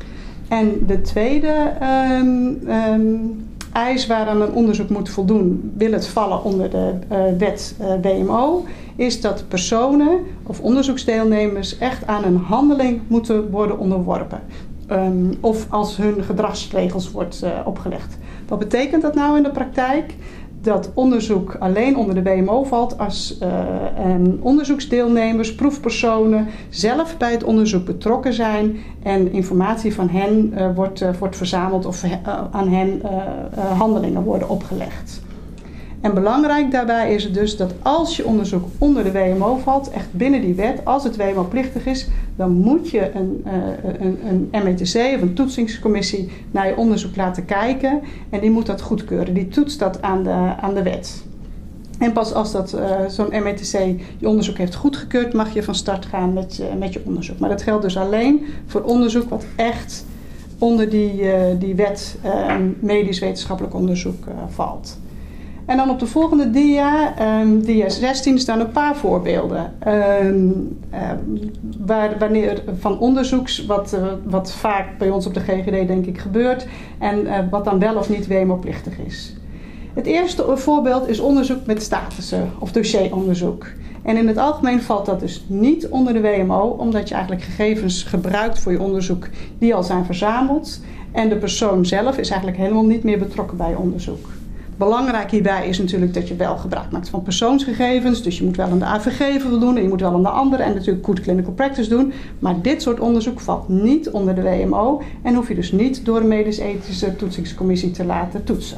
En de tweede um, um, eis waaraan een onderzoek moet voldoen, wil het vallen onder de uh, wet uh, W M O, is dat personen of onderzoeksdeelnemers echt aan een handeling moeten worden onderworpen. Um, of als hun gedragsregels wordt uh, opgelegd. Wat betekent dat nou in de praktijk? Dat onderzoek alleen onder de W M O valt als uh, um, onderzoeksdeelnemers, proefpersonen zelf bij het onderzoek betrokken zijn en informatie van hen uh, wordt, uh, wordt verzameld of uh, aan hen uh, uh, handelingen worden opgelegd. En belangrijk daarbij is het dus dat als je onderzoek onder de W M O valt, echt binnen die wet, als het W M O-plichtig is, dan moet je een, uh, een, een M E T C of een toetsingscommissie naar je onderzoek laten kijken. En die moet dat goedkeuren. Die toetst dat aan de, aan de wet. En pas als dat, uh, zo'n M E T C je onderzoek heeft goedgekeurd, mag je van start gaan met, uh, met je onderzoek. Maar dat geldt dus alleen voor onderzoek wat echt onder die, uh, die wet uh, medisch wetenschappelijk onderzoek uh, valt. En dan op de volgende dia, um, dia zestien, staan een paar voorbeelden. Um, uh, waar, wanneer, van onderzoeks wat, uh, wat vaak bij ons op de G G D denk ik gebeurt. En uh, wat dan wel of niet W M O-plichtig is. Het eerste voorbeeld is onderzoek met statussen of dossieronderzoek. En in het algemeen valt dat dus niet onder de W M O, omdat je eigenlijk gegevens gebruikt voor je onderzoek die al zijn verzameld. En de persoon zelf is eigenlijk helemaal niet meer betrokken bij je onderzoek. Belangrijk hierbij is natuurlijk dat je wel gebruik maakt van persoonsgegevens. Dus je moet wel aan de A V G voldoen en je moet wel aan de andere en natuurlijk good clinical practice doen. Maar dit soort onderzoek valt niet onder de W M O en hoef je dus niet door een medisch-ethische toetsingscommissie te laten toetsen.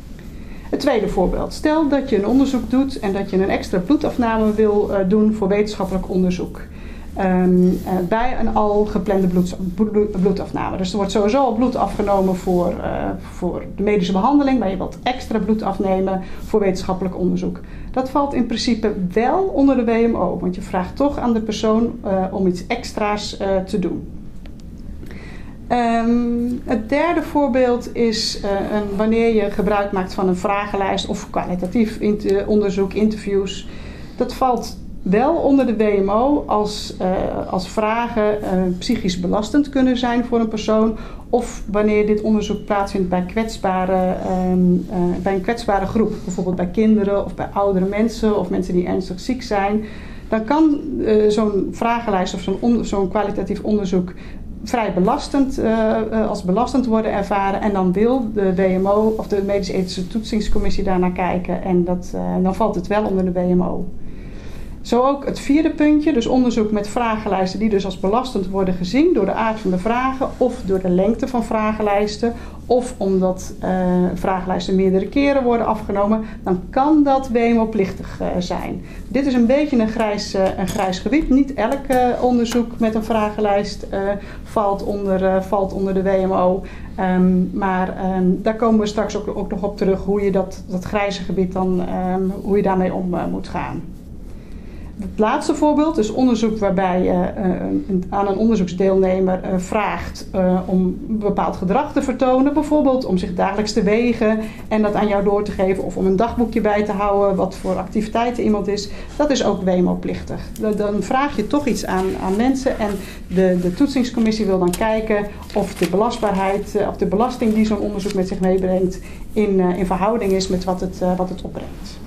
Het tweede voorbeeld. Stel dat je een onderzoek doet en dat je een extra bloedafname wil uh, doen voor wetenschappelijk onderzoek. Um, uh, bij een al geplande bloed, bloed, bloedafname. Dus er wordt sowieso al bloed afgenomen voor, uh, voor de medische behandeling, maar je wilt extra bloed afnemen voor wetenschappelijk onderzoek. Dat valt in principe wel onder de W M O, want je vraagt toch aan de persoon uh, om iets extra's uh, te doen. Um, het derde voorbeeld is uh, een, wanneer je gebruik maakt van een vragenlijst of kwalitatief inter- onderzoek, interviews. Dat valt wel onder de W M O als, uh, als vragen uh, psychisch belastend kunnen zijn voor een persoon. Of wanneer dit onderzoek plaatsvindt bij, kwetsbare, um, uh, bij een kwetsbare groep. Bijvoorbeeld bij kinderen of bij oudere mensen of mensen die ernstig ziek zijn. Dan kan uh, zo'n vragenlijst of zo'n, on- zo'n kwalitatief onderzoek vrij belastend, uh, uh, als belastend worden ervaren. En dan wil de W M O of de Medisch-Ethische Toetsingscommissie daarnaar kijken. En dat, uh, dan valt het wel onder de W M O. Zo ook het vierde puntje, dus onderzoek met vragenlijsten die dus als belastend worden gezien door de aard van de vragen of door de lengte van vragenlijsten of omdat uh, vragenlijsten meerdere keren worden afgenomen, dan kan dat W M O-plichtig uh, zijn. Dit is een beetje een grijs, uh, een grijs gebied. Niet elk uh, onderzoek met een vragenlijst uh, valt, onder, uh, valt onder de W M O. Um, maar um, daar komen we straks ook, ook nog op terug hoe je dat, dat grijze gebied dan, um, hoe je daarmee om uh, moet gaan. Het laatste voorbeeld is onderzoek waarbij je uh, een, aan een onderzoeksdeelnemer uh, vraagt uh, om een bepaald gedrag te vertonen. Bijvoorbeeld om zich dagelijks te wegen en dat aan jou door te geven. Of om een dagboekje bij te houden wat voor activiteiten iemand is. Dat is ook W M O-plichtig. Dan vraag je toch iets aan, aan mensen en de, de toetsingscommissie wil dan kijken of de belastbaarheid, uh, of de belasting die zo'n onderzoek met zich meebrengt in, uh, in verhouding is met wat het, uh, wat het opbrengt.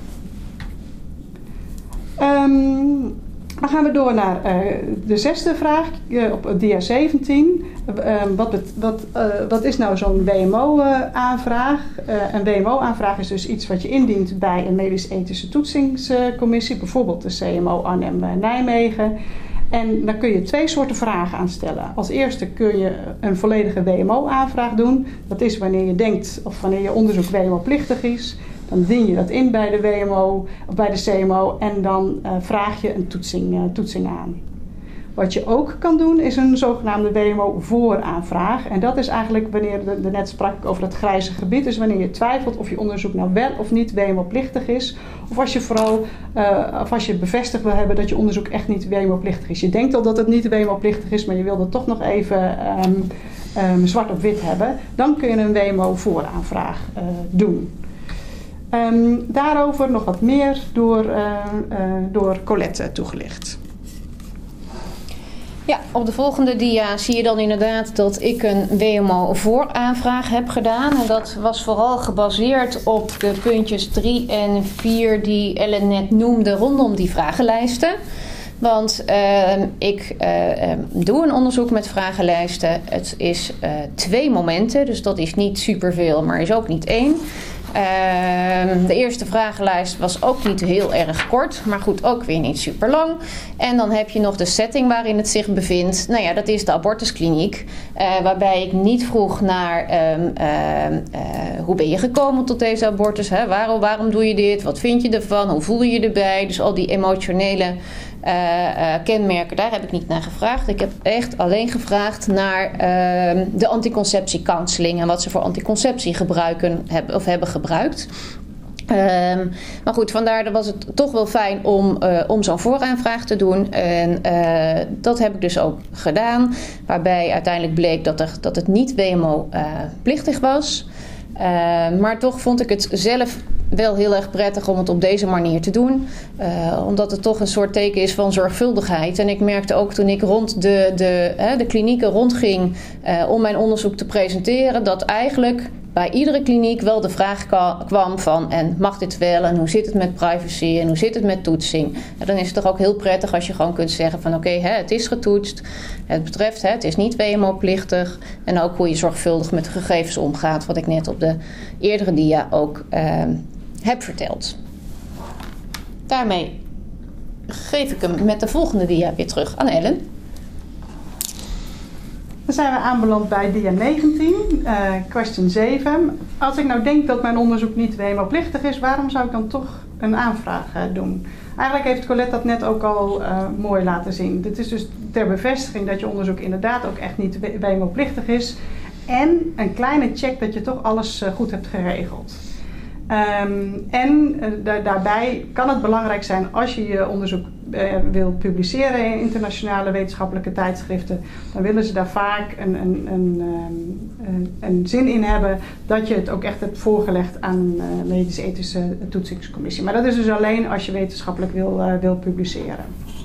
Um, dan gaan we door naar uh, de zesde vraag uh, op dia zeventien. Uh, wat, bet, wat, uh, wat is nou zo'n W M O-aanvraag? Uh, uh, een W M O-aanvraag is dus iets wat je indient bij een medisch-ethische toetsingscommissie, bijvoorbeeld de C M O Arnhem-Nijmegen. En dan kun je twee soorten vragen aan stellen. Als eerste kun je een volledige W M O-aanvraag doen. Dat is wanneer je denkt of wanneer je onderzoek W M O-plichtig is. Dan dien je dat in bij de W M O of bij de C M O en dan uh, vraag je een toetsing, uh, toetsing aan. Wat je ook kan doen is een zogenaamde W M O-vooraanvraag. En dat is eigenlijk wanneer, de, de net sprak ik over het grijze gebied, dus wanneer je twijfelt of je onderzoek nou wel of niet W M O-plichtig is. Of als je vooral, uh, of als je bevestigd wil hebben dat je onderzoek echt niet W M O-plichtig is. Je denkt al dat het niet W M O-plichtig is, maar je wil dat toch nog even um, um, zwart op wit hebben. Dan kun je een W M O-vooraanvraag uh, doen. Um, daarover nog wat meer door, uh, uh, door Colette toegelicht. Ja, op de volgende dia zie je dan inderdaad dat ik een W M O-vooraanvraag heb gedaan. En dat was vooral gebaseerd op de puntjes drie en vier die Ellen net noemde rondom die vragenlijsten. Want uh, ik uh, uh, doe een onderzoek met vragenlijsten. Het is uh, twee momenten, dus dat is niet superveel, maar is ook niet één. Uh, de eerste vragenlijst was ook niet heel erg kort, maar goed, ook weer niet super lang. En dan heb je nog de setting waarin het zich bevindt. Nou ja, dat is de abortuskliniek, uh, waarbij ik niet vroeg naar um, uh, uh, hoe ben je gekomen tot deze abortus? Hè? Waarom, waarom doe je dit? Wat vind je ervan? Hoe voel je je erbij? Dus al die emotionele Uh, uh, kenmerken, daar heb ik niet naar gevraagd. Ik heb echt alleen gevraagd naar uh, de anticonceptiecounseling en wat ze voor anticonceptie gebruiken hebben, of hebben gebruikt. Uh, maar goed, vandaar was het toch wel fijn om, uh, om zo'n vooraanvraag te doen. En uh, dat heb ik dus ook gedaan. Waarbij uiteindelijk bleek dat, er, dat het niet W M O-plichtig uh, was. Uh, maar toch vond ik het zelf wel heel erg prettig om het op deze manier te doen. Uh, omdat het toch een soort teken is van zorgvuldigheid. En ik merkte ook toen ik rond de, de, hè, de klinieken rondging uh, om mijn onderzoek te presenteren, dat eigenlijk bij iedere kliniek wel de vraag kwam van en mag dit wel en hoe zit het met privacy en hoe zit het met toetsing. En dan is het toch ook heel prettig als je gewoon kunt zeggen van oké, okay, het is getoetst. Het betreft, hè, het is niet W M O-plichtig. En ook hoe je zorgvuldig met de gegevens omgaat, wat ik net op de eerdere dia ook uh, heb verteld. Daarmee geef ik hem met de volgende dia weer terug aan Ellen. Dan zijn we aanbeland bij dia negentien, uh, question zeven. Als ik nou denk dat mijn onderzoek niet W M O-plichtig is, waarom zou ik dan toch een aanvraag uh, doen? Eigenlijk heeft Colette dat net ook al uh, mooi laten zien. Dit is dus ter bevestiging dat je onderzoek inderdaad ook echt niet W M O-plichtig is. En een kleine check dat je toch alles uh, goed hebt geregeld. Um, en uh, da- daarbij kan het belangrijk zijn als je je onderzoek uh, wil publiceren in internationale wetenschappelijke tijdschriften, dan willen ze daar vaak een, een, een, een, een zin in hebben dat je het ook echt hebt voorgelegd aan een uh, medisch-ethische toetsingscommissie. Maar dat is dus alleen als je wetenschappelijk wil, uh, wil publiceren.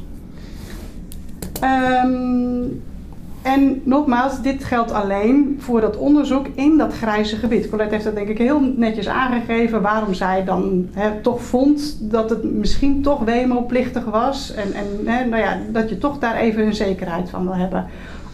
Um, En nogmaals, dit geldt alleen voor dat onderzoek in dat grijze gebied. Colette heeft dat denk ik heel netjes aangegeven waarom zij dan he, toch vond dat het misschien toch W M O-plichtig was. En, en he, nou ja, dat je toch daar even een zekerheid van wil hebben.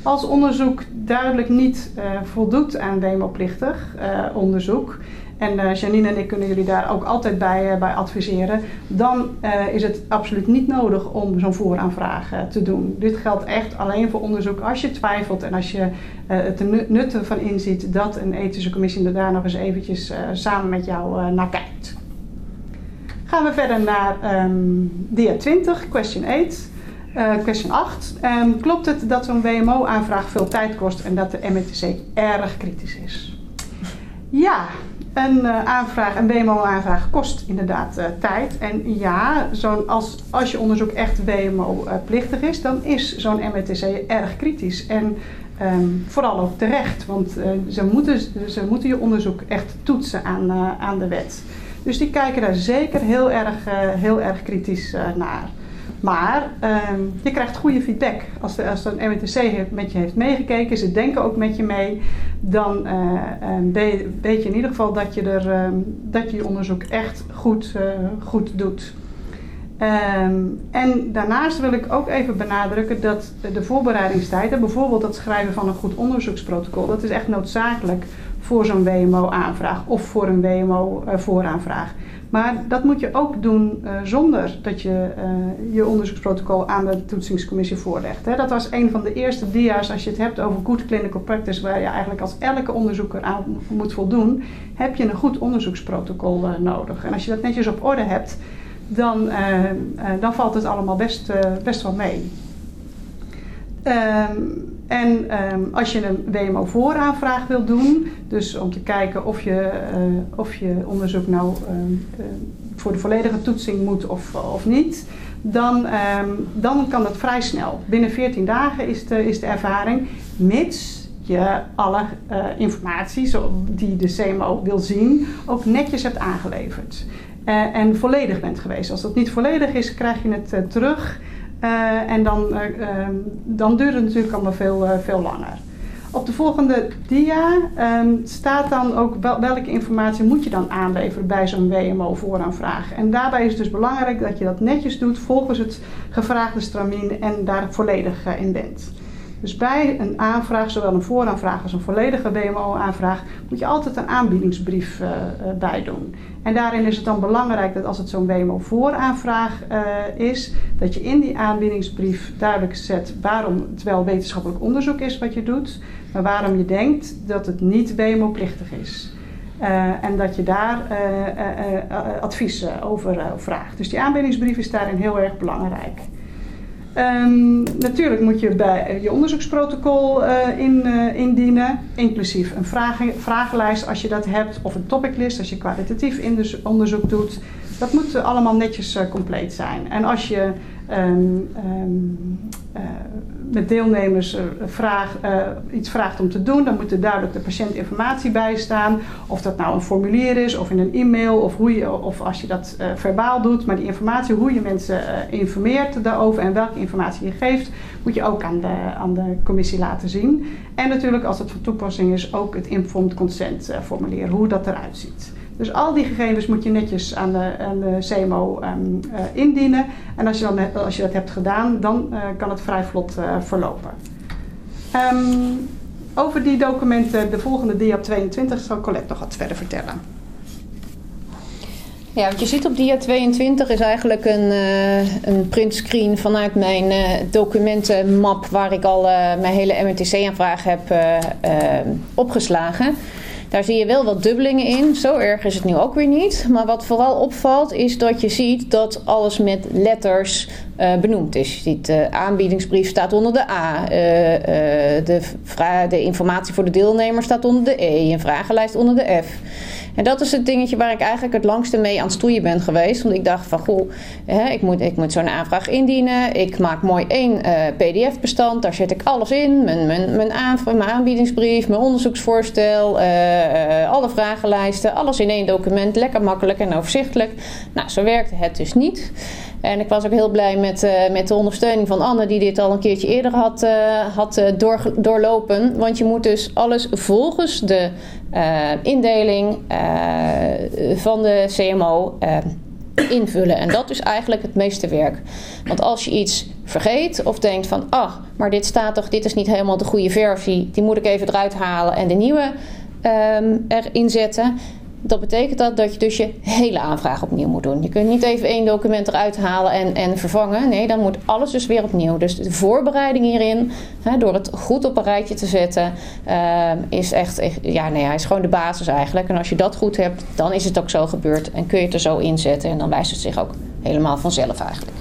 Als onderzoek duidelijk niet uh, voldoet aan W M O-plichtig uh, onderzoek, en uh, Janine en ik kunnen jullie daar ook altijd bij, uh, bij adviseren, dan uh, is het absoluut niet nodig om zo'n vooraanvraag uh, te doen. Dit geldt echt alleen voor onderzoek als je twijfelt en als je uh, het nut ervan inziet dat een ethische commissie er daar nog eens eventjes uh, samen met jou uh, naar kijkt. Gaan we verder naar um, dia twintig, question acht. Uh, question acht. Um, klopt het dat zo'n W M O-aanvraag veel tijd kost en dat de M E T C erg kritisch is? Ja, een uh, aanvraag, een W M O-aanvraag kost inderdaad uh, tijd. En ja, zo'n, als, als je onderzoek echt W M O-plichtig uh, is, dan is zo'n M E T C erg kritisch. En um, vooral ook terecht, want uh, ze, moeten, ze moeten je onderzoek echt toetsen aan, uh, aan de wet. Dus die kijken daar zeker heel erg, uh, heel erg kritisch uh, naar. Maar um, je krijgt goede feedback. Als, de, als een M E T C heeft, met je heeft meegekeken, ze denken ook met je mee, dan uh, um, weet je in ieder geval dat je, er, um, dat je je onderzoek echt goed, uh, goed doet. Um, en daarnaast wil ik ook even benadrukken dat de voorbereidingstijd, bijvoorbeeld het schrijven van een goed onderzoeksprotocol, dat is echt noodzakelijk voor zo'n W M O-aanvraag of voor een W M O-vooraanvraag. Maar dat moet je ook doen uh, zonder dat je uh, je onderzoeksprotocol aan de toetsingscommissie voorlegt. Hè. Dat was een van de eerste dia's als je het hebt over good clinical practice, waar je eigenlijk als elke onderzoeker aan moet voldoen, heb je een goed onderzoeksprotocol uh, nodig. En als je dat netjes op orde hebt, dan, uh, uh, dan valt het allemaal best, uh, best wel mee. Um, en um, als je een W M O-vooraanvraag wilt doen, dus om te kijken of je, uh, of je onderzoek nou uh, uh, voor de volledige toetsing moet of, of niet, dan, um, dan kan dat vrij snel. Binnen veertien dagen is de, is de ervaring, mits je alle uh, informatie zo, die de C M O wil zien ook netjes hebt aangeleverd. Uh, en volledig bent geweest. Als dat niet volledig is, krijg je het uh, terug. Uh, en dan, uh, uh, dan duurt het natuurlijk allemaal veel, uh, veel langer. Op de volgende dia um, staat dan ook wel, welke informatie moet je dan aanleveren bij zo'n W M O-vooraanvraag. En daarbij is het dus belangrijk dat je dat netjes doet volgens het gevraagde stramien en daar volledig uh, in bent. Dus bij een aanvraag, zowel een vooraanvraag als een volledige W M O-aanvraag, moet je altijd een aanbiedingsbrief uh, uh, bij doen. En daarin is het dan belangrijk dat als het zo'n W M O-vooraanvraag uh, is, dat je in die aanbiedingsbrief duidelijk zet waarom het wel wetenschappelijk onderzoek is wat je doet, maar waarom je denkt dat het niet W M O-plichtig is. Uh, en dat je daar uh, uh, uh, advies uh, over uh, vraagt. Dus die aanbiedingsbrief is daarin heel erg belangrijk. Um, natuurlijk moet je bij je onderzoeksprotocol uh, in, uh, indienen, inclusief een vragen, vragenlijst als je dat hebt, of een topiclist als je kwalitatief onderzoek doet. Dat moet uh, allemaal netjes uh, compleet zijn. En als je um, um, uh, met deelnemers uh, vraag, uh, iets vraagt om te doen, dan moet er duidelijk de patiëntinformatie bij staan. Of dat nou een formulier is, of in een e-mail, of, hoe je, of als je dat uh, verbaal doet. Maar die informatie, hoe je mensen uh, informeert daarover en welke informatie je geeft, moet je ook aan de, aan de commissie laten zien. En natuurlijk, als het van toepassing is, ook het informed consent uh, formulier, hoe dat eruit ziet. Dus al die gegevens moet je netjes aan de, aan de C M O um, uh, indienen. En als je, dan, als je dat hebt gedaan, dan uh, kan het vrij vlot uh, verlopen. Um, over die documenten, de volgende dia tweeëntwintig, zal Colette nog wat verder vertellen. Ja, wat je ziet op dia tweeëntwintig is eigenlijk een, uh, een printscreen vanuit mijn uh, documentenmap waar ik al uh, mijn hele M E T C-aanvraag heb uh, uh, opgeslagen. Daar zie je wel wat dubbelingen in. Zo erg is het nu ook weer niet. Maar wat vooral opvalt is dat je ziet dat alles met letters uh, benoemd is. Je ziet de aanbiedingsbrief staat onder de A. Uh, uh, de, vra- de informatie voor de deelnemer staat onder de E. Een vragenlijst onder de F. En dat is het dingetje waar ik eigenlijk het langste mee aan het stoeien ben geweest. Want ik dacht van, goh, hè, ik, moet, ik moet zo'n aanvraag indienen. Ik maak mooi één uh, P D F-bestand. Daar zet ik alles in. Mijn, mijn, mijn, aanvraag, mijn aanbiedingsbrief, mijn onderzoeksvoorstel, uh, uh, alle vragenlijsten. Alles in één document. Lekker makkelijk en overzichtelijk. Nou, zo werkte het dus niet. En ik was ook heel blij met, uh, met de ondersteuning van Anne, die dit al een keertje eerder had, uh, had uh, door, doorlopen. Want je moet dus alles volgens de uh, indeling uh, van de C M O uh, invullen. En dat is eigenlijk het meeste werk. Want als je iets vergeet of denkt van, ah, maar dit staat toch, dit is niet helemaal de goede versie, die moet ik even eruit halen en de nieuwe um, erin zetten. Dat betekent dat, dat je dus je hele aanvraag opnieuw moet doen. Je kunt niet even één document eruit halen en, en vervangen. Nee, dan moet alles dus weer opnieuw. Dus de voorbereiding hierin, hè, door het goed op een rijtje te zetten, uh, is echt, echt ja, nee, hij is gewoon de basis eigenlijk. En als je dat goed hebt, dan is het ook zo gebeurd en kun je het er zo inzetten. En dan wijst het zich ook helemaal vanzelf eigenlijk.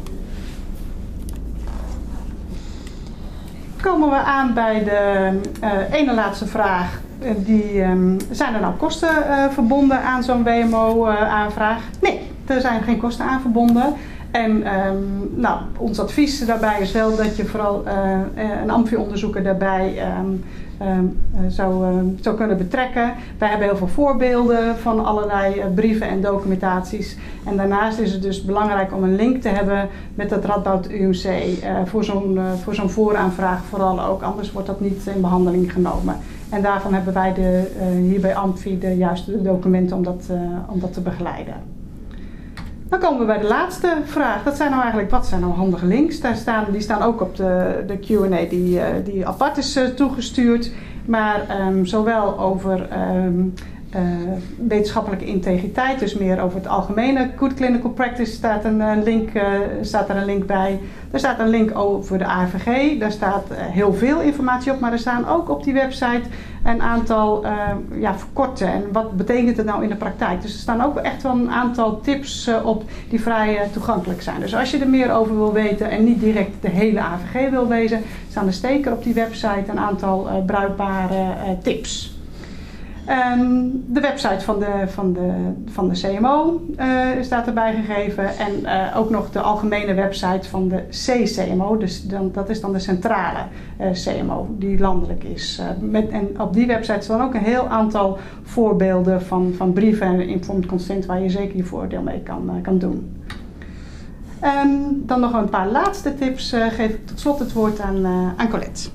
Komen we aan bij de uh, ene laatste vraag. Die, um, zijn er nou kosten uh, verbonden aan zo'n W M O-aanvraag? Uh, nee, er zijn geen kosten aan verbonden. En um, nou, ons advies daarbij is wel dat je vooral uh, een AMFI-onderzoeker daarbij um, um, zou, uh, zou kunnen betrekken. Wij hebben heel veel voorbeelden van allerlei uh, brieven en documentaties. En daarnaast is het dus belangrijk om een link te hebben met het Radboud U M C uh, voor zo'n uh, voor zo'n vooraanvraag vooral ook. Anders wordt dat niet in behandeling genomen. En daarvan hebben wij de, uh, hier bij AMFI de juiste documenten om dat, uh, om dat te begeleiden. Dan komen we bij de laatste vraag. Dat zijn nou eigenlijk, wat zijn nou handige links? Daar staan, die staan ook op de, de Q en A die, uh, die apart is uh, toegestuurd. Maar um, zowel over um, uh, wetenschappelijke integriteit, dus meer over het algemene Good Clinical Practice, staat, een, uh, link, uh, staat er een link bij. Er staat een link over de A V G. Daar staat uh, heel veel informatie op, maar er staan ook op die website een aantal uh, ja, verkorten. En wat betekent het nou in de praktijk? Dus er staan ook echt wel een aantal tips uh, op die vrij uh, toegankelijk zijn. Dus als je er meer over wil weten en niet direct de hele A V G wil lezen, staan er zeker op die website een aantal uh, bruikbare uh, tips. Um, de website van de, van de, van de C M O uh, staat erbij gegeven. En uh, ook nog de algemene website van de C C M O. Dus dan, dat is dan de centrale uh, C M O die landelijk is. Uh, met, en op die website staan ook een heel aantal voorbeelden van, van brieven en informed consent waar je zeker je voordeel mee kan, uh, kan doen. Um, dan nog een paar laatste tips. Uh, geef ik tot slot het woord aan, uh, aan Colette.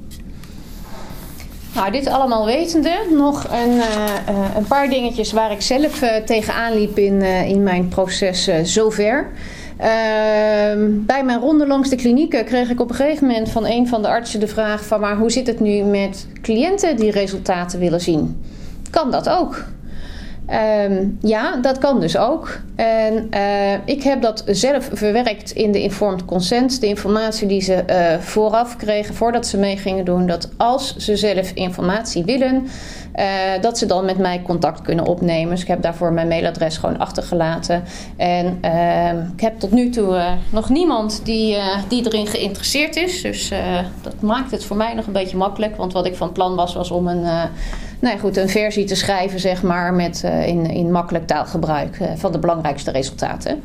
Nou, dit allemaal wetende, nog een, uh, uh, een paar dingetjes waar ik zelf uh, tegenaan liep in, uh, in mijn proces uh, zover. Uh, bij mijn ronde langs de klinieken kreeg ik op een gegeven moment van een van de artsen de vraag van, maar hoe zit het nu met cliënten die resultaten willen zien? Kan dat ook? Um, ja, dat kan dus ook. En uh, ik heb dat zelf verwerkt in de informed consent. De informatie die ze uh, vooraf kregen, voordat ze mee gingen doen. Dat als ze zelf informatie willen, uh, dat ze dan met mij contact kunnen opnemen. Dus ik heb daarvoor mijn mailadres gewoon achtergelaten. En uh, ik heb tot nu toe uh, nog niemand die, uh, die erin geïnteresseerd is. Dus uh, dat maakt het voor mij nog een beetje makkelijk. Want wat ik van plan was, was om een... Uh, Nou ja, goed, een versie te schrijven, zeg maar, met, uh, in, in makkelijk taalgebruik uh, van de belangrijkste resultaten.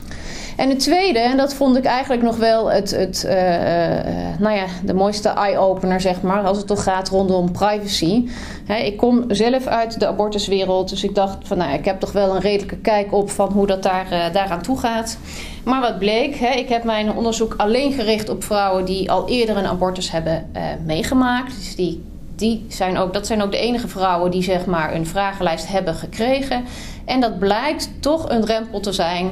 En het tweede, en dat vond ik eigenlijk nog wel het, het, uh, uh, nou ja, de mooiste eye-opener, zeg maar, als het toch gaat rondom privacy. He, ik kom zelf uit de abortuswereld, dus ik dacht van, nou ja, ik heb toch wel een redelijke kijk op van hoe dat daar, uh, daaraan toe gaat. Maar wat bleek, he, ik heb mijn onderzoek alleen gericht op vrouwen die al eerder een abortus hebben uh, meegemaakt. Dus die Die zijn ook, dat zijn ook de enige vrouwen die zeg maar een vragenlijst hebben gekregen. En dat blijkt toch een drempel te zijn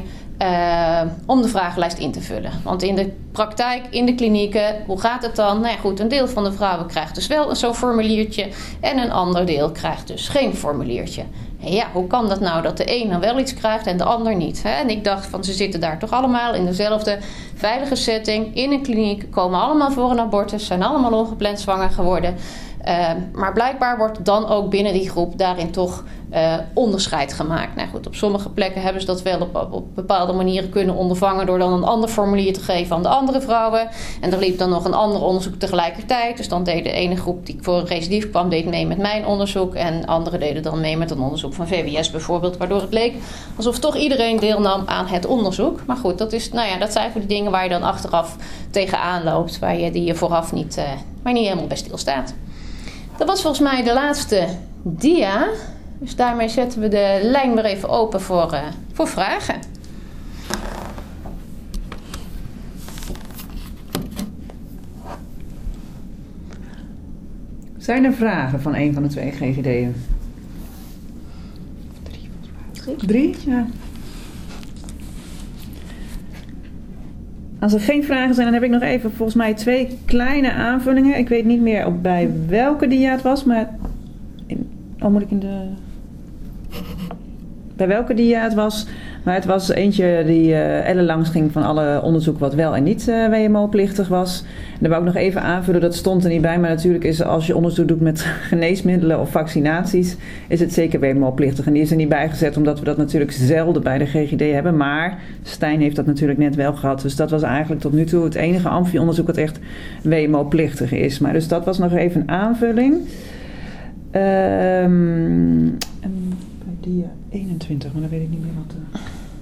uh, om de vragenlijst in te vullen. Want in de praktijk, in de klinieken, hoe gaat het dan? Nou ja, goed, een deel van de vrouwen krijgt dus wel zo'n formuliertje. En een ander deel krijgt dus geen formuliertje. En ja, hoe kan dat nou dat de een dan wel iets krijgt en de ander niet? Hè? En ik dacht van, ze zitten daar toch allemaal in dezelfde veilige setting. In een kliniek, komen allemaal voor een abortus, zijn allemaal ongepland zwanger geworden. Uh, maar blijkbaar wordt dan ook binnen die groep daarin toch uh, onderscheid gemaakt. Nou goed, op sommige plekken hebben ze dat wel op, op, op bepaalde manieren kunnen ondervangen door dan een ander formulier te geven aan de andere vrouwen. En er liep dan nog een ander onderzoek tegelijkertijd. Dus dan deed de ene groep die voor een recidief kwam, deed mee met mijn onderzoek. En anderen deden dan mee met een onderzoek van V W S bijvoorbeeld. Waardoor het leek alsof toch iedereen deelnam aan het onderzoek. Maar goed, dat, is, nou ja, dat zijn voor die dingen waar je dan achteraf tegenaan loopt. Waar je, die je vooraf niet, uh, waar je niet helemaal bij stilstaat. Dat was volgens mij de laatste dia. Dus daarmee zetten we de lijn weer even open voor, uh, voor vragen. Zijn er vragen van een van de twee G G D'en? Drie. Drie? Ja. Als er geen vragen zijn, dan heb ik nog even volgens mij twee kleine aanvullingen. Ik weet niet meer op bij welke dia het was, maar... In, oh, moet ik in de... Bij welke dia het was... Maar het was eentje die uh, ellenlangs ging van alle onderzoek wat wel en niet uh, W M O-plichtig was. En daar wou ik nog even aanvullen, dat stond er niet bij. Maar natuurlijk is als je onderzoek doet met geneesmiddelen of vaccinaties, is het zeker W M O-plichtig. En die is er niet bijgezet omdat we dat natuurlijk zelden bij de G G D hebben. Maar Stijn heeft dat natuurlijk net wel gehad. Dus dat was eigenlijk tot nu toe het enige amfie-onderzoek dat echt W M O-plichtig is. Maar dus dat was nog even een aanvulling. Um, en bij dia eenentwintig, maar dan weet ik niet meer wat... Uh,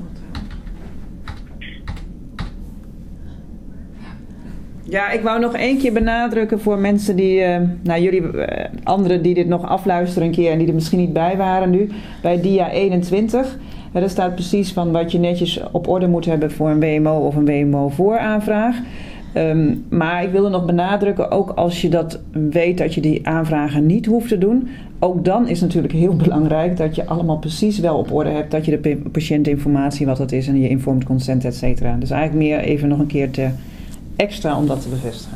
Ja, ik wou nog één keer benadrukken voor mensen die, uh, nou jullie, uh, anderen die dit nog afluisteren een keer en die er misschien niet bij waren nu. Bij dia eenentwintig, uh, daar staat precies van wat je netjes op orde moet hebben voor een W M O of een W M O vooraanvraag. Um, maar ik wilde nog benadrukken, ook als je dat weet dat je die aanvragen niet hoeft te doen. Ook dan is natuurlijk heel belangrijk dat je allemaal precies wel op orde hebt. Dat je de patiëntinformatie, wat dat is en je informed consent, et cetera. Dus eigenlijk meer even nog een keer te... extra om dat te bevestigen.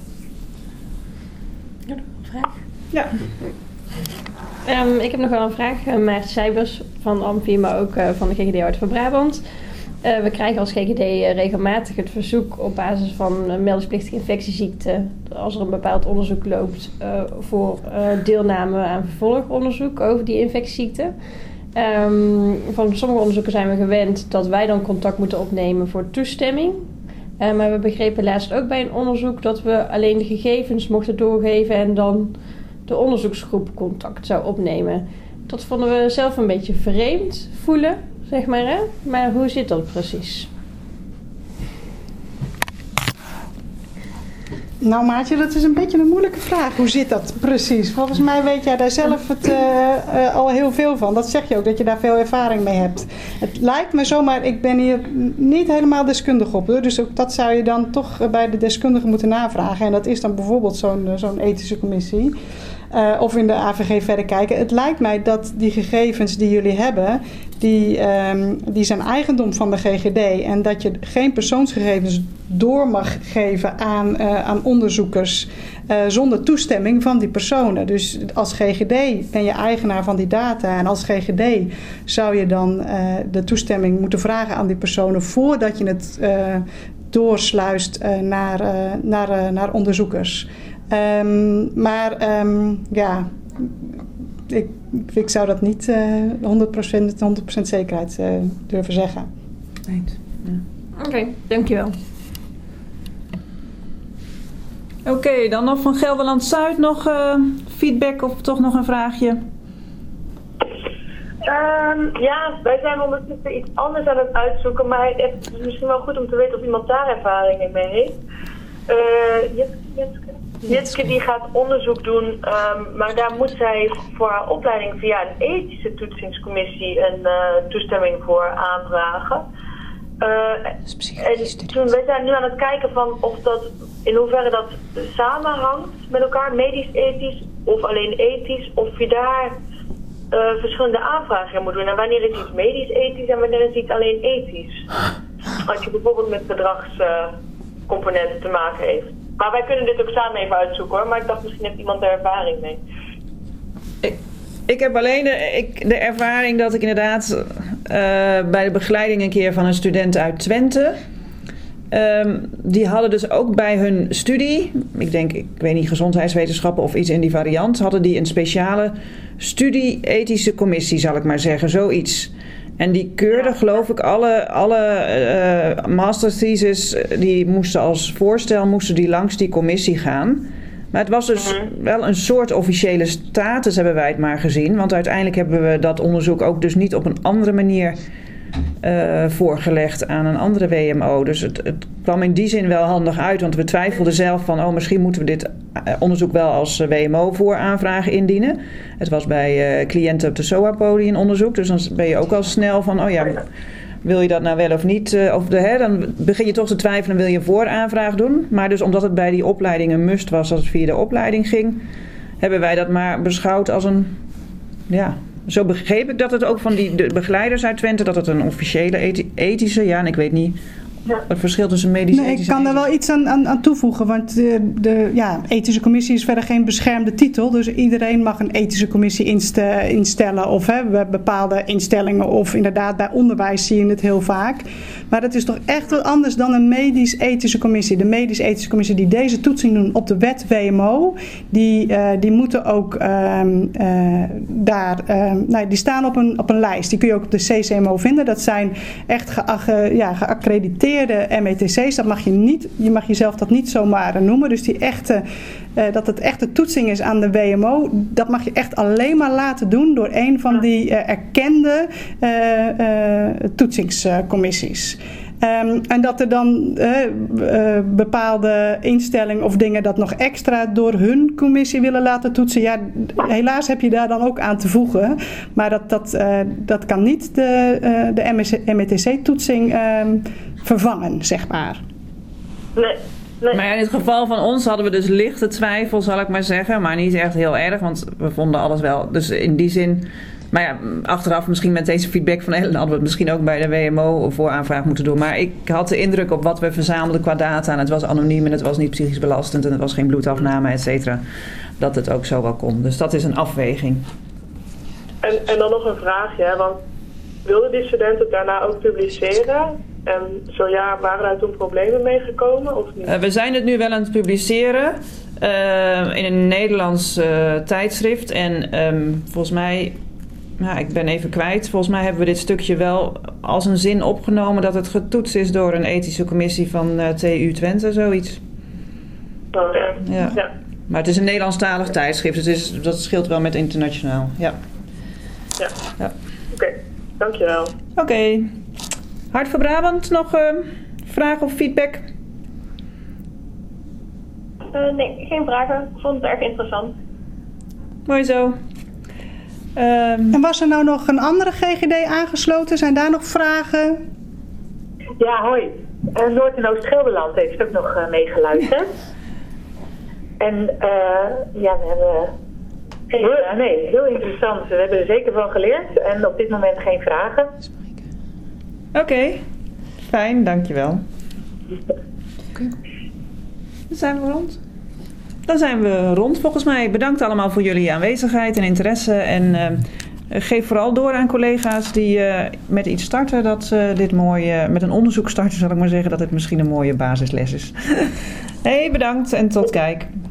Ja, nog een vraag? Ja. Um, ik heb nog wel een vraag. Uh, Maarten Seibers van Amfi, maar ook uh, van de G G D Hart van Brabant. Uh, we krijgen als G G D uh, regelmatig het verzoek op basis van uh, meldingsplichtige infectieziekte, als er een bepaald onderzoek loopt, uh, voor uh, deelname aan vervolgonderzoek over die infectieziekte. Um, van sommige onderzoeken zijn we gewend dat wij dan contact moeten opnemen voor toestemming. Uh, maar we begrepen laatst ook bij een onderzoek dat we alleen de gegevens mochten doorgeven en dan de onderzoeksgroep contact zou opnemen. Dat vonden we zelf een beetje vreemd voelen, zeg maar. Hè? Maar hoe zit dat precies? Nou Maartje, dat is een beetje een moeilijke vraag. Hoe zit dat precies? Volgens mij weet jij daar zelf het, uh, uh, al heel veel van. Dat zeg je ook, dat je daar veel ervaring mee hebt. Het lijkt me zo, maar ik ben hier niet helemaal deskundig op. Hoor. Dus ook dat zou je dan toch bij de deskundige moeten navragen. En dat is dan bijvoorbeeld zo'n, zo'n ethische commissie. Uh, of in de A V G verder kijken. Het lijkt mij dat die gegevens die jullie hebben, die, um, die zijn eigendom van de G G D. En dat je geen persoonsgegevens door mag geven aan, uh, aan onderzoekers uh, zonder toestemming van die personen. Dus als G G D ben je eigenaar van die data. En als G G D zou je dan uh, de toestemming moeten vragen aan die personen voordat je het uh, doorsluist uh, naar, uh, naar, uh, naar onderzoekers. Um, maar um, ja, ik, ik zou dat niet uh, honderd procent, honderd procent zekerheid uh, durven zeggen. Nee. Ja. Oké, okay, dankjewel. Oké, okay, dan nog van Gelderland-Zuid nog uh, feedback of toch nog een vraagje? Um, ja, wij zijn ondertussen iets anders aan het uitzoeken, maar het is misschien wel goed om te weten of iemand daar ervaringen mee heeft. Uh, Jitske, Jitske. Jitske die gaat onderzoek doen, um, maar daar moet zij voor haar opleiding via een ethische toetsingscommissie een uh, toestemming voor aanvragen. Uh, en toen, wij zijn nu aan het kijken van of dat, in hoeverre dat samenhangt met elkaar, medisch-ethisch of alleen ethisch, of je daar uh, verschillende aanvragen moet doen. En wanneer is iets medisch-ethisch en wanneer is iets alleen ethisch? Als je bijvoorbeeld met gedragscomponenten uh, te maken heeft. Maar wij kunnen dit ook samen even uitzoeken hoor, maar ik dacht misschien heeft iemand er ervaring mee. Ik, ik heb alleen de, ik, de ervaring dat ik inderdaad uh, bij de begeleiding een keer van een student uit Twente, um, die hadden dus ook bij hun studie, ik denk, ik weet niet, gezondheidswetenschappen of iets in die variant, hadden die een speciale studie-ethische commissie, zal ik maar zeggen, zoiets. En die keurde, geloof ik, alle, alle uh, master thesis, die moesten als voorstel moesten die langs die commissie gaan. Maar het was dus wel een soort officiële status, hebben wij het maar gezien. Want uiteindelijk hebben we dat onderzoek ook dus niet op een andere manier uh, voorgelegd aan een andere W M O. Dus het, het kwam in die zin wel handig uit. Want we twijfelden zelf van, oh, misschien moeten we dit onderzoek wel als W M O voor aanvragen indienen. Het was bij uh, cliënten op de S O A-poli een onderzoek. Dus dan ben je ook al snel van, oh ja, wil je dat nou wel of niet? Uh, of de, hè, dan begin je toch te twijfelen, wil je een vooraanvraag doen. Maar dus omdat het bij die opleiding een must was, als het via de opleiding ging, hebben wij dat maar beschouwd als een, ja, zo begreep ik dat het ook van die de begeleiders uit Twente, dat het een officiële ethi- ethische, ja, en ik weet niet Ja. Het verschil tussen medisch en Nee, ik ethisch kan en daar wel iets aan, aan, aan toevoegen. Want de, de ja, ethische commissie is verder geen beschermde titel. Dus iedereen mag een ethische commissie inste, instellen. Of hè, bij bepaalde instellingen. Of inderdaad bij onderwijs zie je het heel vaak. Maar het is toch echt wat anders dan een medisch-ethische commissie. De medisch-ethische commissie die deze toetsing doen op de wet W M O. Die, uh, die moeten ook uh, uh, daar... Uh, nou, die staan op een, op een lijst. Die kun je ook op de C C M O vinden. Dat zijn echt ge, ja, geaccrediteerde M E T C's. Dat mag je niet, je mag jezelf dat niet zomaar noemen. Dus die echte, uh, dat het echte toetsing is aan de W M O, dat mag je echt alleen maar laten doen door een van die uh, erkende uh, uh, toetsingscommissies. Um, en dat er dan uh, uh, bepaalde instellingen of dingen dat nog extra door hun commissie willen laten toetsen. Ja, helaas heb je daar dan ook aan te voegen. Maar dat, dat, uh, dat kan niet de, uh, de M E T C-toetsing uh, vervangen, zeg maar. Nee. Nee. Maar ja, in het geval van ons hadden we dus lichte twijfel, zal ik maar zeggen. Maar niet echt heel erg, want we vonden alles wel. Dus in die zin... Maar ja, achteraf misschien met deze feedback van Ellen hadden we het misschien ook bij de W M O voor aanvraag moeten doen. Maar ik had de indruk op wat we verzamelden qua data. En het was anoniem en het was niet psychisch belastend en het was geen bloedafname, et cetera. Dat het ook zo wel kon. Dus dat is een afweging. En, en dan nog een vraagje, hè, want wilden die studenten daarna ook publiceren? En zo ja, waren daar toen problemen mee gekomen of niet? Uh, we zijn het nu wel aan het publiceren uh, in een Nederlands uh, tijdschrift. En um, volgens mij... Ja, ik ben even kwijt. Volgens mij hebben we dit stukje wel als een zin opgenomen dat het getoetst is door een ethische commissie van uh, T U Twente, zoiets. Oh, ja. Ja. Ja. Maar het is een Nederlandstalig tijdschrift, dus het is, dat scheelt wel met internationaal. Ja. Ja. Ja. Oké, okay. Dankjewel. Oké. Okay. Hart voor Brabant, nog uh, vragen of feedback? Uh, nee, geen vragen. Ik vond het erg interessant. Mooi zo. Um, en was er nou nog een andere G G D aangesloten? Zijn daar nog vragen? Ja, hoi. Uh, Noord- en Oost-Gelderland heeft ook nog uh, meegeluisterd. En uh, ja, we hebben... Heel, nee, heel interessant. We hebben er zeker van geleerd. En op dit moment geen vragen. Oké. Okay. Fijn, dankjewel. Okay. Dan zijn we rond. Dan zijn we rond volgens mij. Bedankt allemaal voor jullie aanwezigheid en interesse. En uh, geef vooral door aan collega's die uh, met iets starten. Dat uh, dit mooi, uh, met een onderzoek starten zal ik maar zeggen. Dat het misschien een mooie basisles is. Hey, bedankt en tot kijk.